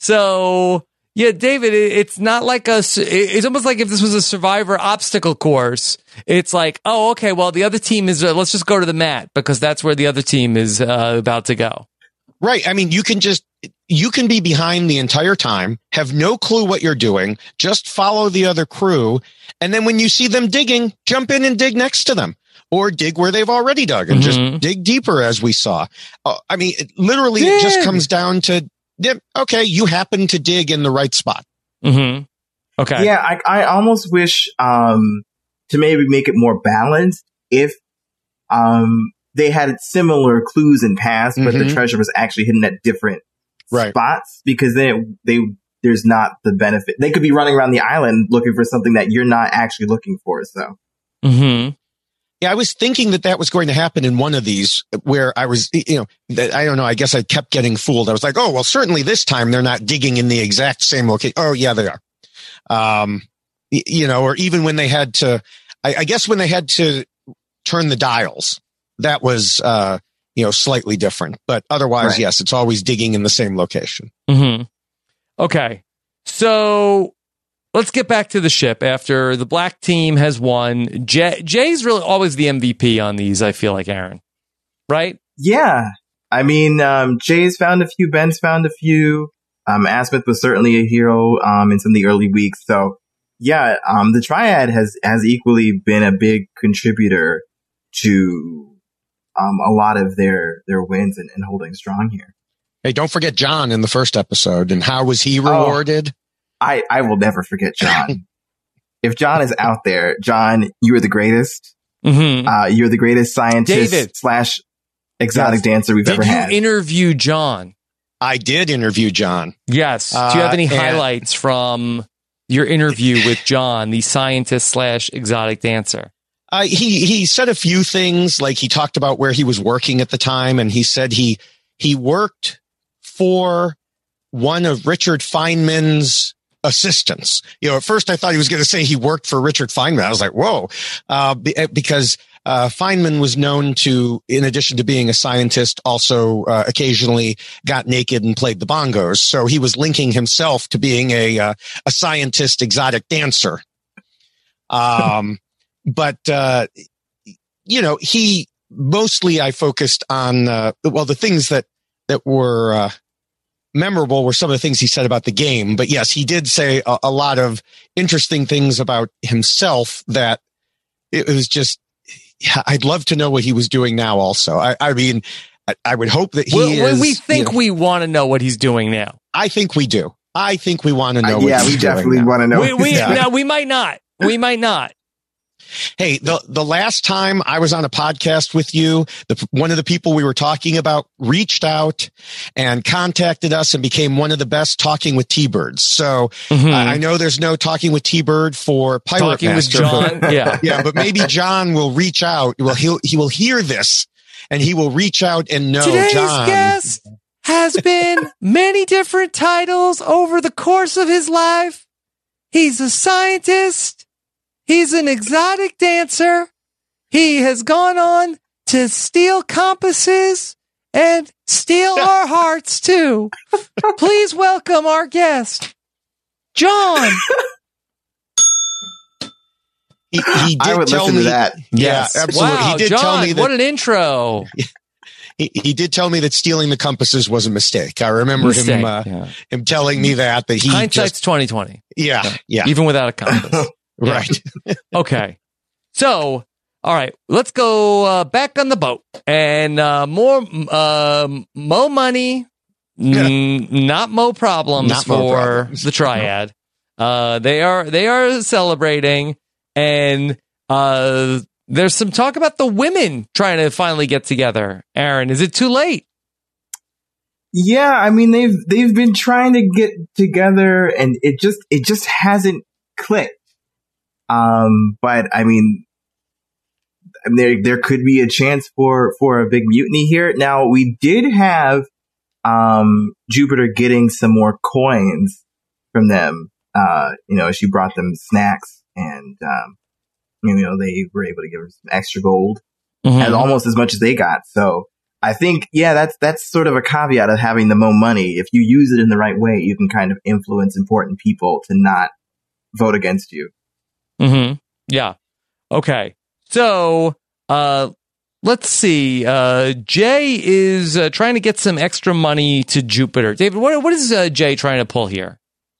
So, yeah, David, it, it's not like a, s- it's almost like if this was a Survivor obstacle course. It's like, oh, okay, well, the other team is, uh, let's just go to the mat because that's where the other team is uh, about to go. Right. I mean, you can just, you can be behind the entire time, have no clue what you're doing, just follow the other crew. And then when you see them digging, jump in and dig next to them or dig where they've already dug and Mhm. just dig deeper as we saw. Uh, I mean, it, literally it just Dig. comes down to, yeah, okay, you happen to dig in the right spot. Mm-hmm. Okay. Yeah, I, I almost wish um, to maybe make it more balanced if um, they had similar clues in past, but Mhm. the treasure was actually hidden at different Right. spots, because then it, they there's not the benefit. They could be running around the island looking for something that you're not actually looking for. So Mm-hmm. Yeah, I was thinking that that was going to happen in one of these where I was, you know, that- I don't know. I guess I kept getting fooled. I was like, oh, well, certainly this time they're not digging in the exact same location. Oh, yeah, they are. Um, y- you know, or even when they had to, I, I guess when they had to turn the dials, that was, uh, you know, slightly different. But otherwise, Right. yes, it's always digging in the same location. Mm-hmm. Okay. So let's get back to the ship after the black team has won. Jay, Jay's really always the M V P on these, I feel like, Aaron. Right? yeah, I mean, um, Jay's found a few, Ben's found a few. Um, Asmith was certainly a hero um, in some of the early weeks. So yeah, um, the Triad has has equally been a big contributor to um, a lot of their their wins and, and holding strong here. Hey, don't forget John in the first episode. And how was he rewarded? I, I will never forget John. If John is out there, John, you are the greatest. Mm-hmm. Uh, you're the greatest scientist David. slash exotic Yes. dancer we've Did ever you had. interview John? I did interview John. Yes. Do you have Uh, any and- highlights from your interview with John, the scientist slash exotic dancer? Uh, he he said a few things, like he talked about where he was working at the time, and he said he he worked for one of Richard Feynman's assistants. You know, at first I thought he was going to say he worked for Richard Feynman. I was like, whoa, uh, be- because uh, Feynman was known to, in addition to being a scientist, also uh, occasionally got naked and played the bongos. So he was linking himself to being a uh, a scientist, exotic dancer. Um. But, uh, you know, he mostly I focused on, uh, well, the things that, that were, uh, memorable were some of the things he said about the game. But yes, he did say a, a lot of interesting things about himself that it was just, yeah, I'd love to know what he was doing now also. I, I mean, I, I would hope that he Well, is. we think you know, we want to know what he's doing now. I think we do. I think we want to know Uh, what yeah, he's we doing definitely now. want to know. We, what we, he's doing. no, we might not. We might not. Hey, the the last time I was on a podcast with you, the, one of the people we were talking about reached out and contacted us and became one of the best Talking with T-Birds. So Mhm. I, I know there's no Talking with T-Bird for Pirate Talking with Master, John. but- Yeah. yeah, but maybe John will reach out. Well, he'll he will hear this and he will reach out and know Today's John. guest has been many different titles over the course of his life. He's a scientist. He's an exotic dancer. He has gone on to steal compasses and steal our hearts too. Please welcome our guest, John. He, he did I would tell listen me to that. Yeah, Yes. absolutely. Wow, he did John, tell me that. what an intro. He, he did tell me that stealing the compasses was a mistake. I remember Mistake, him uh, yeah. him telling me that that he Hindsight's just twenty twenty. yeah yeah Even without a compass. right. Okay. So, all right, let's go uh, back on the boat and uh, more, uh, mo money, mm, not mo problems Not mo for problems. the triad. Uh, they are they are celebrating, and uh, there's some talk about the women trying to finally get together. Aaron, is it too late? Yeah, I mean they've they've been trying to get together, and it just it just hasn't clicked. Um, but I mean, there there could be a chance for for a big mutiny here. Now we did have um Jupiter getting some more coins from them. Uh, you know, she brought them snacks, and um, you know they were able to give her some extra gold, Mm-hmm. as almost as much as they got. So I think, yeah, that's that's sort of a caveat of having the mo money. If you use it in the right way, you can kind of influence important people to not vote against you. Mm-hmm. Yeah. Okay. So, uh, let's see. Uh, Jay is uh, trying to get some extra money to Jupiter. David, what what is uh, Jay trying to pull here?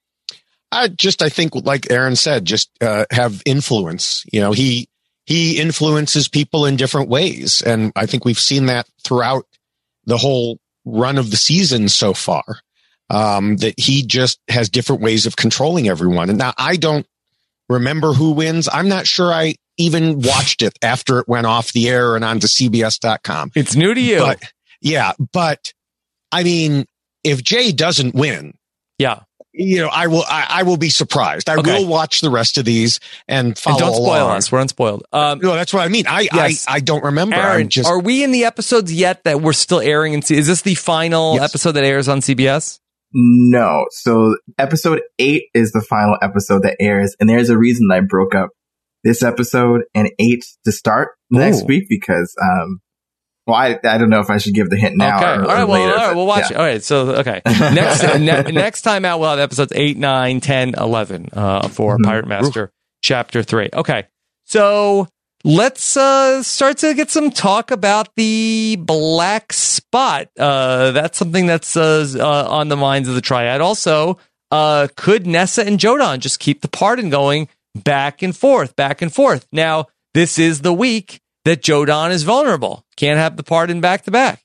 I just, I think, like Aaron said, just uh, have influence. You know, he he influences people in different ways, and I think we've seen that throughout the whole run of the season so far. Um, that he just has different ways of controlling everyone. And now I don't remember who wins. I'm not sure I even watched it after it went off the air and onto C B S dot com. It's new to you. But, yeah, but I mean, if Jay doesn't win, yeah. You know, I will. I, I will be surprised. I Okay. will watch the rest of these and follow And don't spoil along. us. We're unspoiled. Um, no, that's what I mean. I yes. I, I don't remember. Aaron, I'm just, are we in the episodes yet that we're still airing? In C- is this the final Yes. episode that airs on C B S? No. So episode eight is the final episode that airs, and there's a reason that I broke up this episode and eight to start next Ooh. week because, um, well, I I don't know if I should give the hint now. Okay. Or, All right. or Well, later, all right. but We'll watch yeah. it. All right. So, okay. Next, ne- next time out, we'll have episodes eight, nine, ten, eleven uh, for Mhm. Pirate Master Chapter three. Okay. So let's uh, start to get some talk about the black spot. Uh, that's something that's uh, uh, on the minds of the triad. Also, uh, could Nessa and Jodan just keep the pardon going back and forth, back and forth? Now, this is the week that Jodan is vulnerable. Can't have the pardon back to back.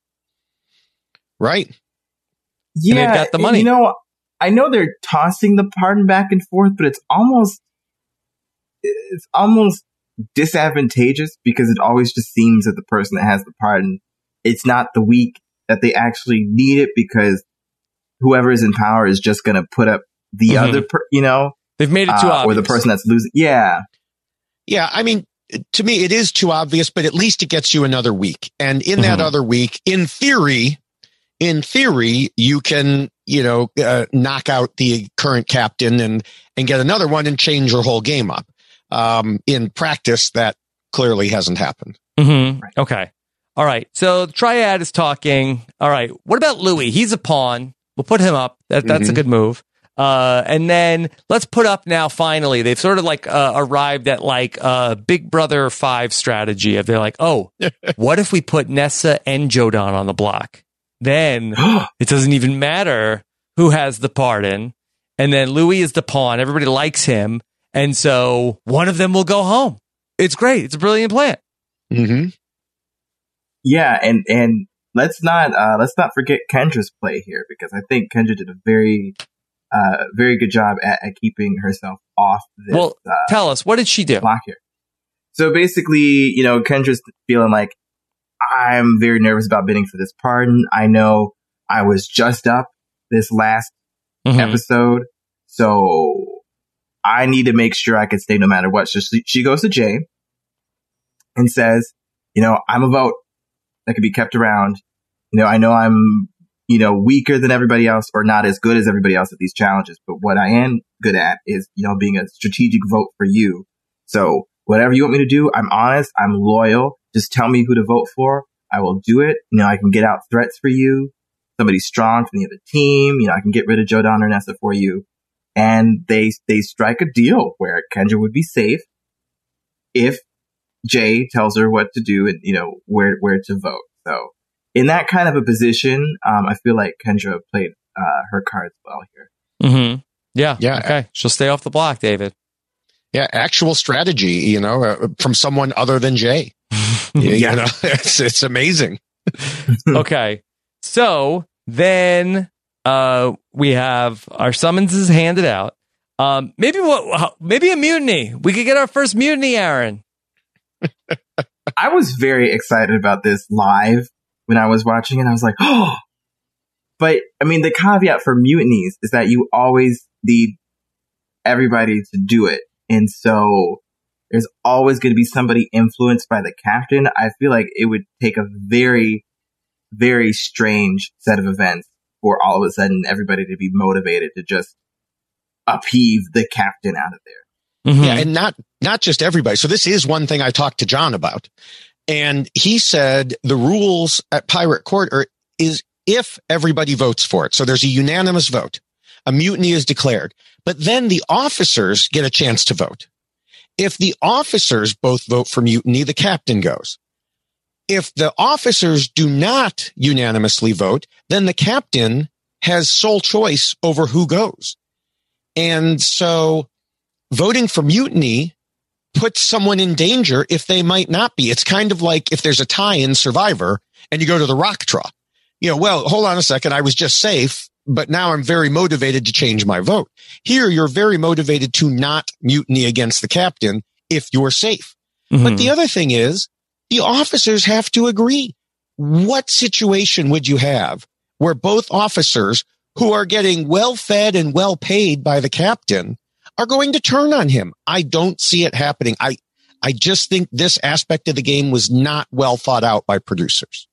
right. Yeah, they've got the money. You know, I know they're tossing the pardon back and forth, but it's almost it's almost disadvantageous because it always just seems that the person that has the pardon, it's not the week that they actually need it because whoever is in power is just going to put up the Mhm. other, per, you know, They've made it too uh, obvious. or the person that's losing. Yeah, Yeah, I mean, to me, it is too obvious, but at least it gets you another week. And in that Mhm. other week, in theory, in theory, you can, you know, uh, knock out the current captain and, and get another one and change your whole game up. Um, in practice, that clearly hasn't happened. Mm-hmm. Okay. All right. So the triad is talking. All right. What about Louis? He's a pawn. We'll put him up. That, that's Mhm. a good move. Uh, and then let's put up now, finally, they've sort of like uh, arrived at like uh, Big Brother five strategy. Of they're like, oh, what if we put Nessa and Jodan on the block? Then it doesn't even matter who has the pardon. And then Louis is the pawn. Everybody likes him. And so one of them will go home. It's great. It's a brilliant plan. Mm-hmm. yeah, and and let's not uh, let's not forget Kendra's play here because I think Kendra did a very uh, very good job at, at keeping herself off this. Well, uh, tell us, what did she do? block here. So basically, you know, Kendra's feeling like I'm very nervous about bidding for this pardon. I know I was just up this last Mhm. episode, so I need to make sure I can stay no matter what. So she, she goes to Jay and says, you know, I'm a vote that could be kept around. You know, I know I'm, you know, weaker than everybody else or not as good as everybody else at these challenges, but what I am good at is, you know, being a strategic vote for you. So whatever you want me to do, I'm honest, I'm loyal. Just tell me who to vote for. I will do it. You know, I can get out threats for you. Somebody strong from the other team. You know, I can get rid of Jodan or Nessa for you. And they, they strike a deal where Kendra would be safe if Jay tells her what to do and, you know, where, where to vote. So in that kind of a position, um, I feel like Kendra played, uh, her cards well here. Mm-hmm. Yeah. Yeah. Okay. She'll stay off the block, David. Yeah. Actual strategy, you know, uh, from someone other than Jay. you, yeah. you know, it's, it's amazing. Okay. So then, uh, we have our summonses handed out. Um, maybe what, maybe a mutiny. We could get our first mutiny, Aaron. I was very excited about this live when I was watching it. I was like, oh, but I mean, the caveat for mutinies is that you always need everybody to do it. And so there's always going to be somebody influenced by the captain. I feel like it would take a very, very strange set of events for all of a sudden everybody to be motivated to just upheave the captain out of there. Mm-hmm. Yeah, and not not just everybody. So this is one thing I talked to John about. And he said the rules at Pirate Court are is if everybody votes for it. So there's a unanimous vote. A mutiny is declared. But then the officers get a chance to vote. If the officers both vote for mutiny, the captain goes. If the officers do not unanimously vote, then the captain has sole choice over who goes. And so voting for mutiny puts someone in danger if they might not be. It's kind of like if there's a tie in Survivor and you go to the rock draw. You know, well, hold on a second. I was just safe, but now I'm very motivated to change my vote. Here, you're very motivated to not mutiny against the captain if you're safe. Mm-hmm. But the other thing is, the officers have to agree. What situation would you have where both officers who are getting well fed and well paid by the captain are going to turn on him? I don't see it happening. I, I just think this aspect of the game was not well thought out by producers.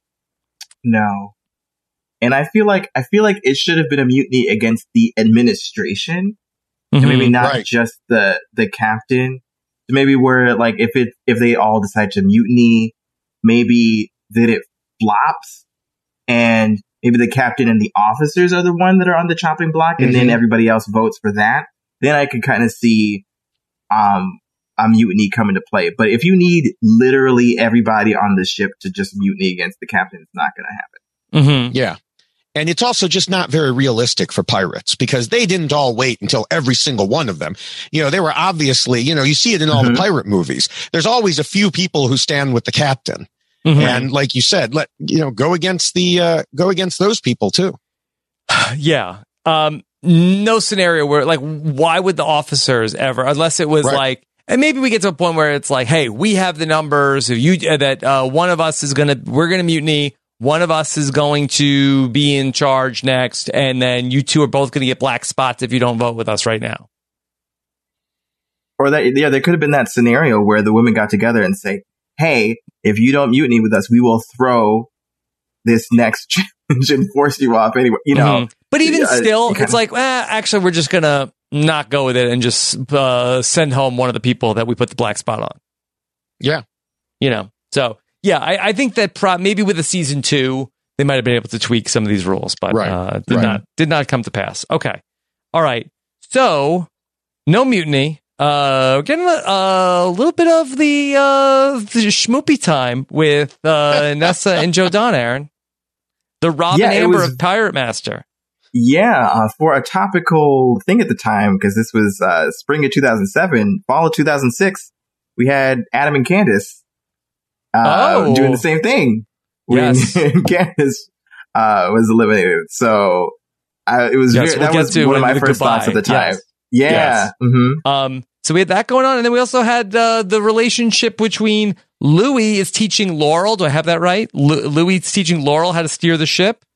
No. And I feel like, I feel like it should have been a mutiny against the administration. Mm-hmm, and maybe not right. just the, the captain. Maybe where like, if it, if they all decide to mutiny, maybe that it flops and maybe the captain and the officers are the one that are on the chopping block and mm-hmm. then everybody else votes for that. Then I could kind of see, um, a mutiny come into play. But if you need literally everybody on the ship to just mutiny against the captain, it's not going to happen. Mm-hmm. Yeah. And it's also just not very realistic for pirates because they didn't all wait until every single one of them. You know, they were obviously, you know, you see it in all mm-hmm. the pirate movies. There's always a few people who stand with the captain. Mm-hmm. And like you said, let, you know, go against the, uh, go against those people too. Yeah. Um, no scenario where like, why would the officers ever, unless it was right. like, and maybe we get to a point where it's like, hey, we have the numbers. If you, uh, that, uh, one of us is going to, we're going to mutiny. One of us is going to be in charge next, and then you two are both going to get black spots if you don't vote with us right now. Or that, yeah, there could have been that scenario where the women got together and say, hey, if you don't mutiny with us, we will throw this next challenge and force you off anyway, you know. Mm-hmm. But even uh, still, it's of, like, eh, actually, we're just going to not go with it and just uh, send home one of the people that we put the black spot on. Yeah. You know, so... Yeah, I, I think that pro- maybe with a season two, they might have been able to tweak some of these rules, but right. uh, did right. not did not come to pass. Okay, all right. So no mutiny. Uh, we're getting a, a little bit of the uh, the schmoopy time with uh, Nessa and Jodan, Aaron, the Robin yeah, Amber was, of Pirate Master. Yeah, uh, for a topical thing at the time, because this was uh, spring of two thousand seven, fall of two thousand six, we had Adam and Candace. Uh, oh. doing the same thing when yes. Candace uh, was eliminated. So uh, it was yes, very, we'll that was one of my first goodbye. thoughts at the time. Yes. Yeah. Yes. Mm-hmm. Um, so we had that going on, and then we also had uh, the relationship between Louis is teaching Laurel. Do I have that right? L- Louis is teaching Laurel how to steer the ship.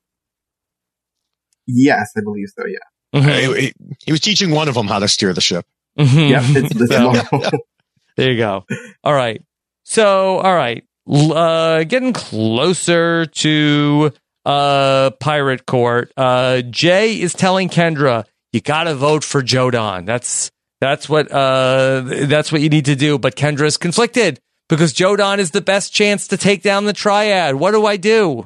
Yes, I believe so. Yeah. Mm-hmm. He, he was teaching one of them how to steer the ship. Mm-hmm. Yeah. It's, it's so, there you go. All right. So, all right. Uh, getting closer to uh, Pirate Court. Uh, Jay is telling Kendra, "You got to vote for Jodan. That's that's what uh, that's what you need to do." But Kendra is conflicted because Jodan is the best chance to take down the Triad. What do I do?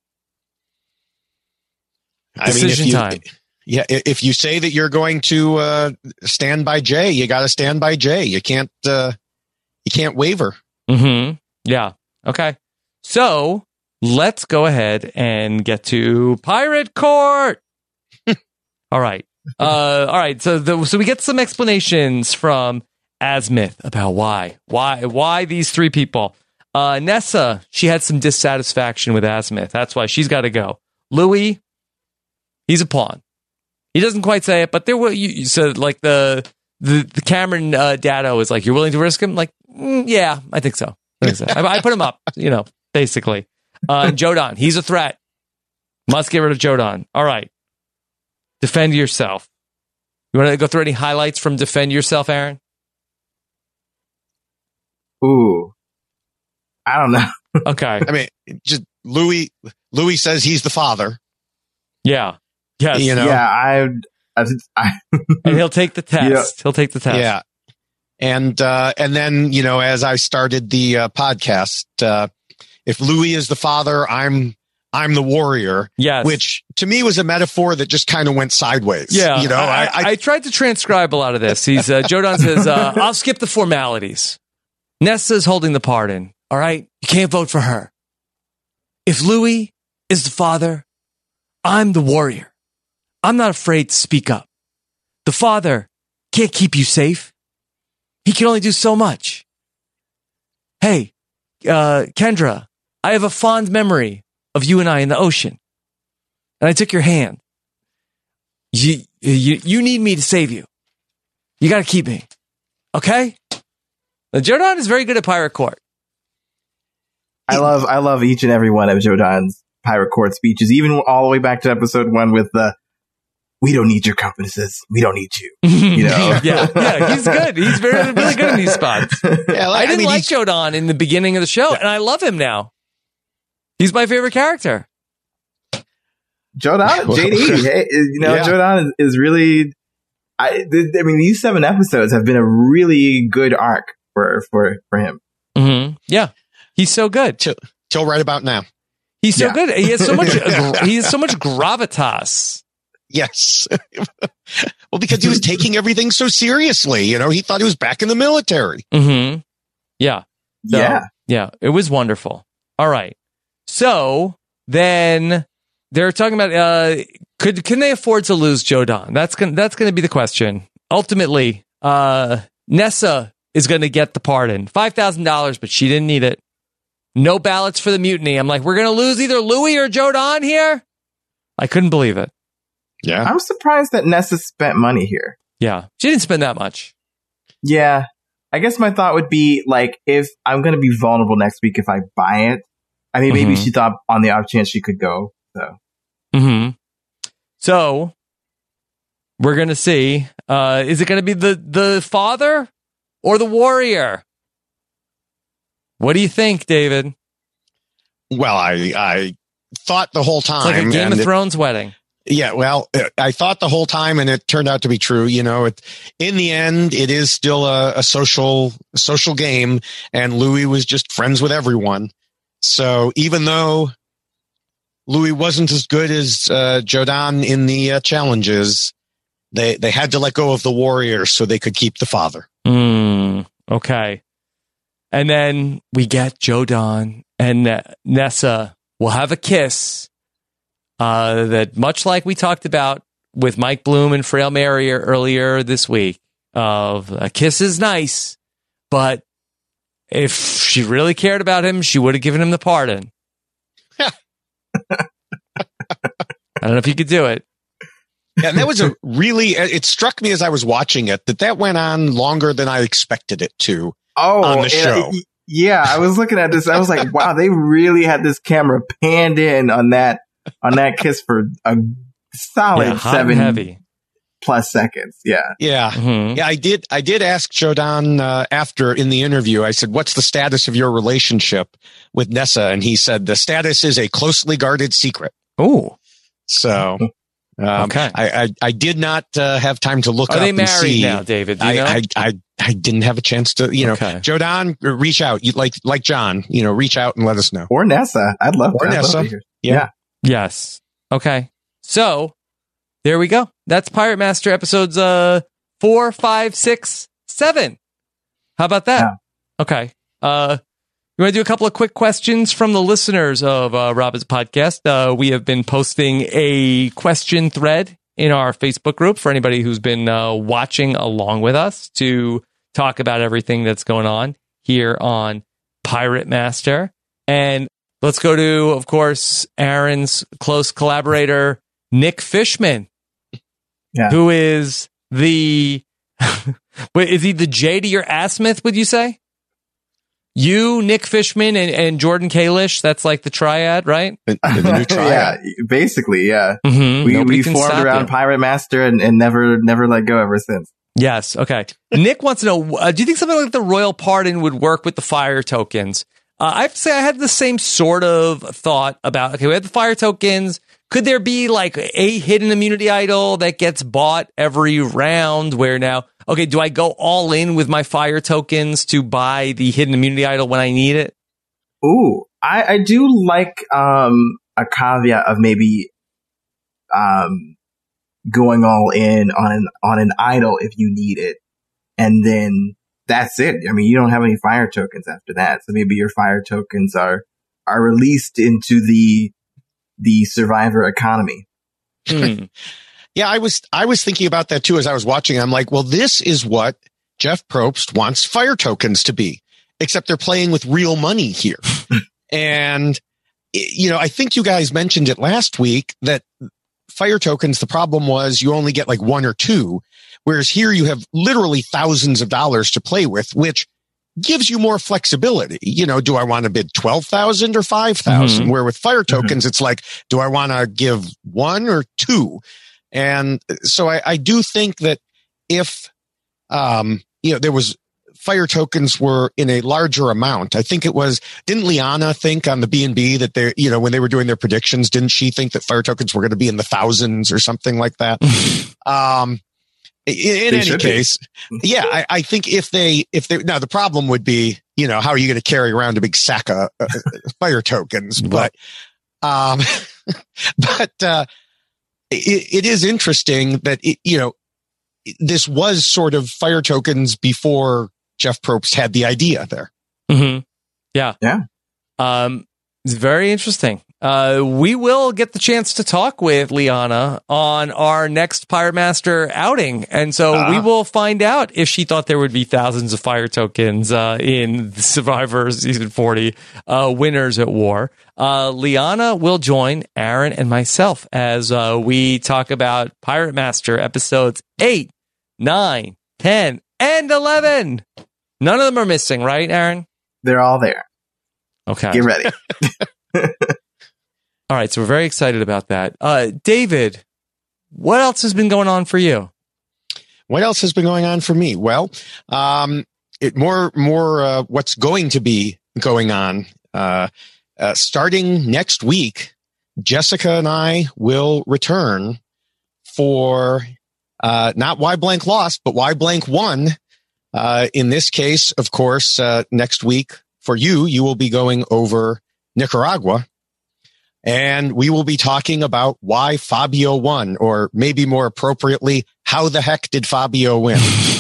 I mean, Decision if you, time. Yeah, if you say that you're going to uh, stand by Jay, you got to stand by Jay. You can't, uh, you can't waver. Mm-hmm. Yeah. Okay. So let's go ahead and get to Pirate Court. All right. Uh, all right. So, the, so we get some explanations from Azmith about why, why, why these three people. Uh, Nessa, she had some dissatisfaction with Azmith. That's why she's got to go. Louis, he's a pawn. He doesn't quite say it, but there were you, you said like the the, the Cameron uh, Dado is like, you're willing to risk him? Like, mm, yeah, I think so. I, think so. I, I put him up, you know, basically. Uh, Jodan, he's a threat. Must get rid of Jodan. All right. Defend yourself. You want to go through any highlights from Defend Yourself, Aaron? Ooh. I don't know. Okay. I mean, just Louis, Louis says he's the father. Yeah. Yes. You know? Yeah, I, I, I and he'll take the test. Yeah. He'll take the test. Yeah. And, uh, and then, you know, as I started the uh, podcast, uh, if Louis is the father, I'm, I'm the warrior. Yes. Which to me was a metaphor that just kind of went sideways. Yeah. You know, I, I, I, I tried to transcribe a lot of this. He's, uh, Jodan says, uh, I'll skip the formalities. Nessa's holding the pardon. All right. You can't vote for her. If Louis is the father, I'm the warrior. I'm not afraid to speak up. The father can't keep you safe. He can only do so much. Hey, uh, Kendra, I have a fond memory of you and I in the ocean. And I took your hand. You, you, you need me to save you. You got to keep me. Okay? Now, Jodan is very good at Pirate Court. I love, I love each and every one of Jodan's Pirate Court speeches, even all the way back to episode one with the, we don't need your compasses. We don't need you. You know? yeah, yeah, he's good. He's very, really good in these spots. Yeah, like, I didn't I mean, like Jodan in the beginning of the show, and I love him now. He's my favorite character. Jodan, J D, hey, you know, yeah. Jodan is, is really, I, th- I mean, these seven episodes have been a really good arc for, for, for him. Mm-hmm. Yeah. He's so good. Till, till right about now. He's so yeah. good. He has so much, he has so much gravitas. Yes. Well, because he was taking everything so seriously. You know, he thought he was back in the military. Mm-hmm. Yeah. So, yeah. Yeah. It was wonderful. All right. So then they're talking about, uh, could, can they afford to lose Jodan? That's going that's going to be the question. Ultimately, uh, Nessa is going to get the pardon. five thousand dollars, but she didn't need it. No ballots for the mutiny. I'm like, we're going to lose either Louis or Jodan here? I couldn't believe it. Yeah. I'm surprised that Nessa spent money here. Yeah. She didn't spend that much. Yeah. I guess my thought would be, like, if I'm going to be vulnerable next week if I buy it. I mean, maybe mm-hmm. she thought on the off chance she could go. So. Mm-hmm. So, we're going to see. Uh, is it going to be the, the father or the warrior? What do you think, David? Well, I I thought the whole time. It's like a Game of Thrones it, wedding. Yeah, well, I thought the whole time, and it turned out to be true. You know, it, in the end, it is still a, a social a social game, and Louis was just friends with everyone. So even though Louis wasn't as good as uh, Jodan in the uh, challenges, they they had to let go of the warrior so they could keep the father. Mm, okay. And then we get Jodan and Nessa will have a kiss uh, that, much like we talked about with Mike Bloom and Frail Mary earlier this week, of a kiss is nice, but if she really cared about him, she would have given him the pardon. I don't know if you could do it. Yeah, and that was a really, it struck me as I was watching it that that went on longer than I expected it to. Oh, on the show. It, yeah, I was looking at this. I was like, wow, they really had this camera panned in on that, on that kiss for a solid yeah, seven heavy. plus seconds. Yeah. Yeah. Mm-hmm. Yeah. I did, I did ask Jodan, uh, after in the interview, I said, what's the status of your relationship with Nessa? And he said, the status is a closely guarded secret. Oh, so Um, Okay. I, I, I did not uh, have time to look Are up they and married see. now, David? Do you know? I, I, I, I didn't have a chance to, you know, Okay. Joe Don, reach out. You like, like John, you know, reach out and let us know. Or Nessa. I'd love Or to. I'd love Nessa. to hear. Yeah. Yeah. Yes. Okay. So there we go. That's Pirate Master episodes uh four, five, six, seven. How about that? Yeah. Okay. Uh you want to do a couple of quick questions from the listeners of uh, Robin's podcast? Uh, we have been posting a question thread in our Facebook group for anybody who's been uh, watching along with us to talk about everything that's going on here on Pirate Master. And let's go to, of course, Aaron's close collaborator, Nick Fishman, Yeah. who is the, wait, is he the J to your Asmith, would you say? You, Nick Fishman, and, and Jordan Kalish, that's like the triad, right? The, the new yeah, triad. basically, yeah. Mm-hmm. We Nobody we can formed stop around you. Pirate Master and, and never never let go ever since. Yes. Okay. Nick wants to know, uh, do you think something like the Royal Pardon would work with the fire tokens? Uh, I have to say I had the same sort of thought about, okay, we have the fire tokens. Could there be like a hidden immunity idol that gets bought every round where now, okay, do I go all in with my fire tokens to buy the hidden immunity idol when I need it? Ooh, I, I do like um, a caveat of maybe um, going all in on an on an idol if you need it, and then that's it. I mean, you don't have any fire tokens after that, so maybe your fire tokens are are released into the the survivor economy. Hmm. Yeah, I was I was thinking about that too as I was watching. I'm like, well, this is what Jeff Probst wants fire tokens to be, except they're playing with real money here. And, you know, I think you guys mentioned it last week that fire tokens, the problem was you only get like one or two, whereas here you have literally thousands of dollars to play with, which gives you more flexibility. You know, do I want to bid twelve thousand or five thousand? Mm-hmm. Where with fire tokens, mm-hmm. it's like, do I want to give one or two? And so I, I do think that if, um, you know, there was fire tokens were in a larger amount. I think it was, didn't Liana think on the B and B that they, you know, when they were doing their predictions, didn't she think that fire tokens were going to be in the thousands or something like that? um, in, in any case, yeah, I, I think if they, if they, now the problem would be, you know, how are you going to carry around a big sack of uh, fire tokens? But, um, but, uh, it, it is interesting that, it, you know, this was sort of fire tokens before Jeff Probst had the idea there. Mm-hmm. Yeah. Yeah. Um, it's very interesting. Uh, we will get the chance to talk with Liana on our next Pirate Master outing. And so uh, we will find out if she thought there would be thousands of fire tokens uh, in Survivor Season forty uh, Winners at War. Uh, Liana will join Aaron and myself as uh, we talk about Pirate Master episodes eight, nine, ten, and eleven. None of them are missing, right, Aaron? They're all there. Okay. Get ready. All right, so we're very excited about that. Uh, David, what else has been going on for you? What else has been going on for me? Well, um, it more, more, uh, what's going to be going on, uh, uh, starting next week, Jessica and I will return for, uh, not Why Blank Lost, but Why Blank Won. Uh, in this case, of course, uh, next week for you, you will be going over Nicaragua. And we will be talking about why Fabio won, or maybe more appropriately, how the heck did Fabio win?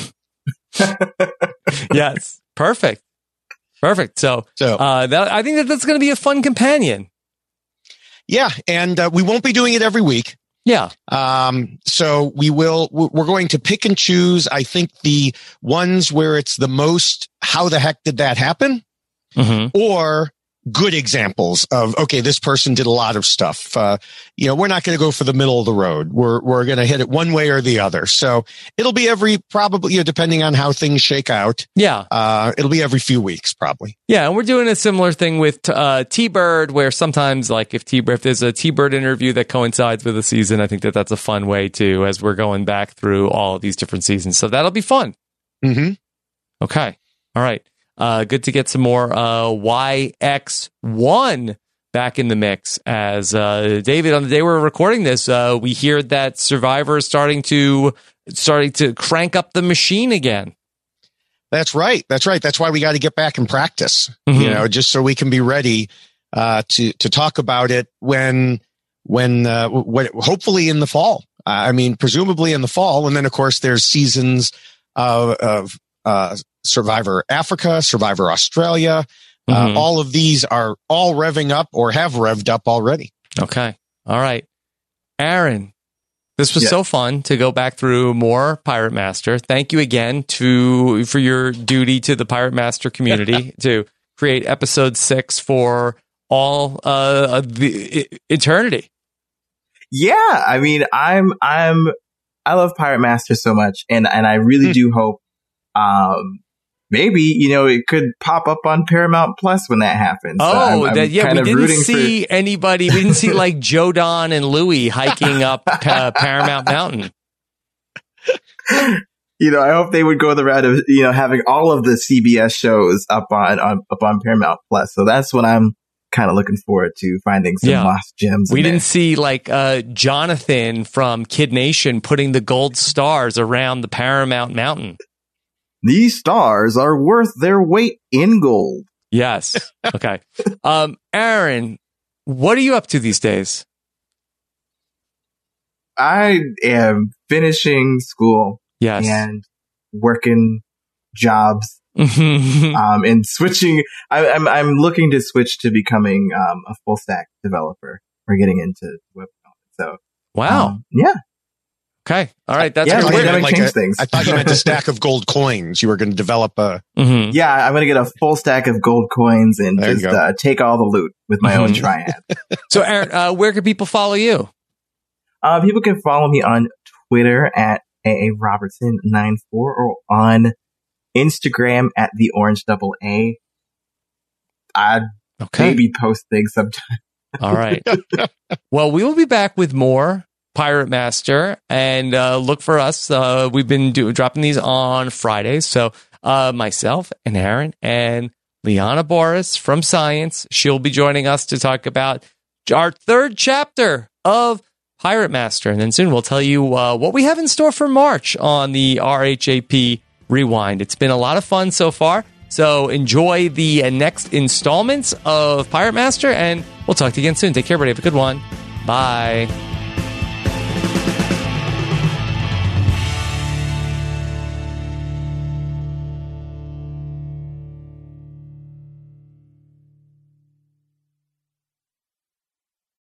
Yes, perfect, perfect. So, so uh, that, I think that that's going to be a fun companion. Yeah, and uh, we won't be doing it every week. Yeah. Um. So we will. We're going to pick and choose. I think the ones where it's the most. How the heck did that happen? Mm-hmm. Or good examples of, okay, this person did a lot of stuff. Uh, you know, we're not going to go for the middle of the road. We're, we're going to hit it one way or the other. So it'll be every, probably, you know, depending on how things shake out. Yeah. Uh, it'll be every few weeks, probably. Yeah. And we're doing a similar thing with, uh, T-Bird, where sometimes like if T, if there's a T-Bird interview that coincides with a season, I think that that's a fun way too, as we're going back through all of these different seasons. So that'll be fun. Mm-hmm. Okay. All right. Uh, good to get some more uh, Y X one back in the mix. As uh, David, on the day we're recording this, uh, we hear that Survivor is starting to starting to crank up the machine again. That's right. That's right. That's why we got to get back and practice, Mm-hmm. you know, just so we can be ready uh, to to talk about it when when uh, when hopefully in the fall. I mean, presumably in the fall, and then of course there's seasons of, of uh, Survivor Africa, Survivor Australia. Mm-hmm. Uh, all of these are all revving up or have revved up already. Okay. All right. Aaron, this was Yeah. so fun to go back through more Pirate Master. Thank you again to for your duty to the Pirate Master community to create episode six for all uh, the eternity. Yeah, I mean, I'm, I'm, I love Pirate Master so much, and and I really do hope, um, maybe you know it could pop up on Paramount Plus when that happens. Oh, So I'm, I'm that, yeah, kind we of didn't rooting see for, anybody. We didn't see like Joe Don and Louie hiking up uh, Paramount Mountain. you know, I hope they would go the route of you know having all of the C B S shows up on, on up on Paramount Plus. So that's what I'm kind of looking forward to, finding some Yeah. lost gems. We in didn't there. see like uh, Jonathan from Kid Nation putting the gold stars around the Paramount Mountain. These stars are worth their weight in gold. Yes. Okay. um, Aaron, what are you up to these days? I am finishing school Yes. and working jobs. Mhm. um, and switching, I, I'm I'm looking to switch to becoming um, a full stack developer. We're getting into web development. So Wow. um, yeah, Okay. All right. That's Yeah, good. the I thought you pandemic meant like changed a- things. I thought you meant a stack of gold coins. You were going to develop a. Mhm. yeah, I'm gonna get a full stack of gold coins and There you just go. uh, take all the loot with my own Mhm. triad. So, Aaron, uh, where can people follow you? Uh, people can follow me on Twitter at A A Robertson ninety-four or on Instagram at the Orange Double A. I Okay. maybe post things sometimes. All right. Well, we will be back with more Pirate Master, and uh, look for us. Uh, we've been do- dropping these on Fridays. So uh, myself and Aaron and Liana Boris from Science, she'll be joining us to talk about our third chapter of Pirate Master. And then soon we'll tell you uh, what we have in store for March on the R H A P Rewind. It's been a lot of fun so far. So enjoy the uh, next installments of Pirate Master, and we'll talk to you again soon. Take care, everybody. Have a good one. Bye.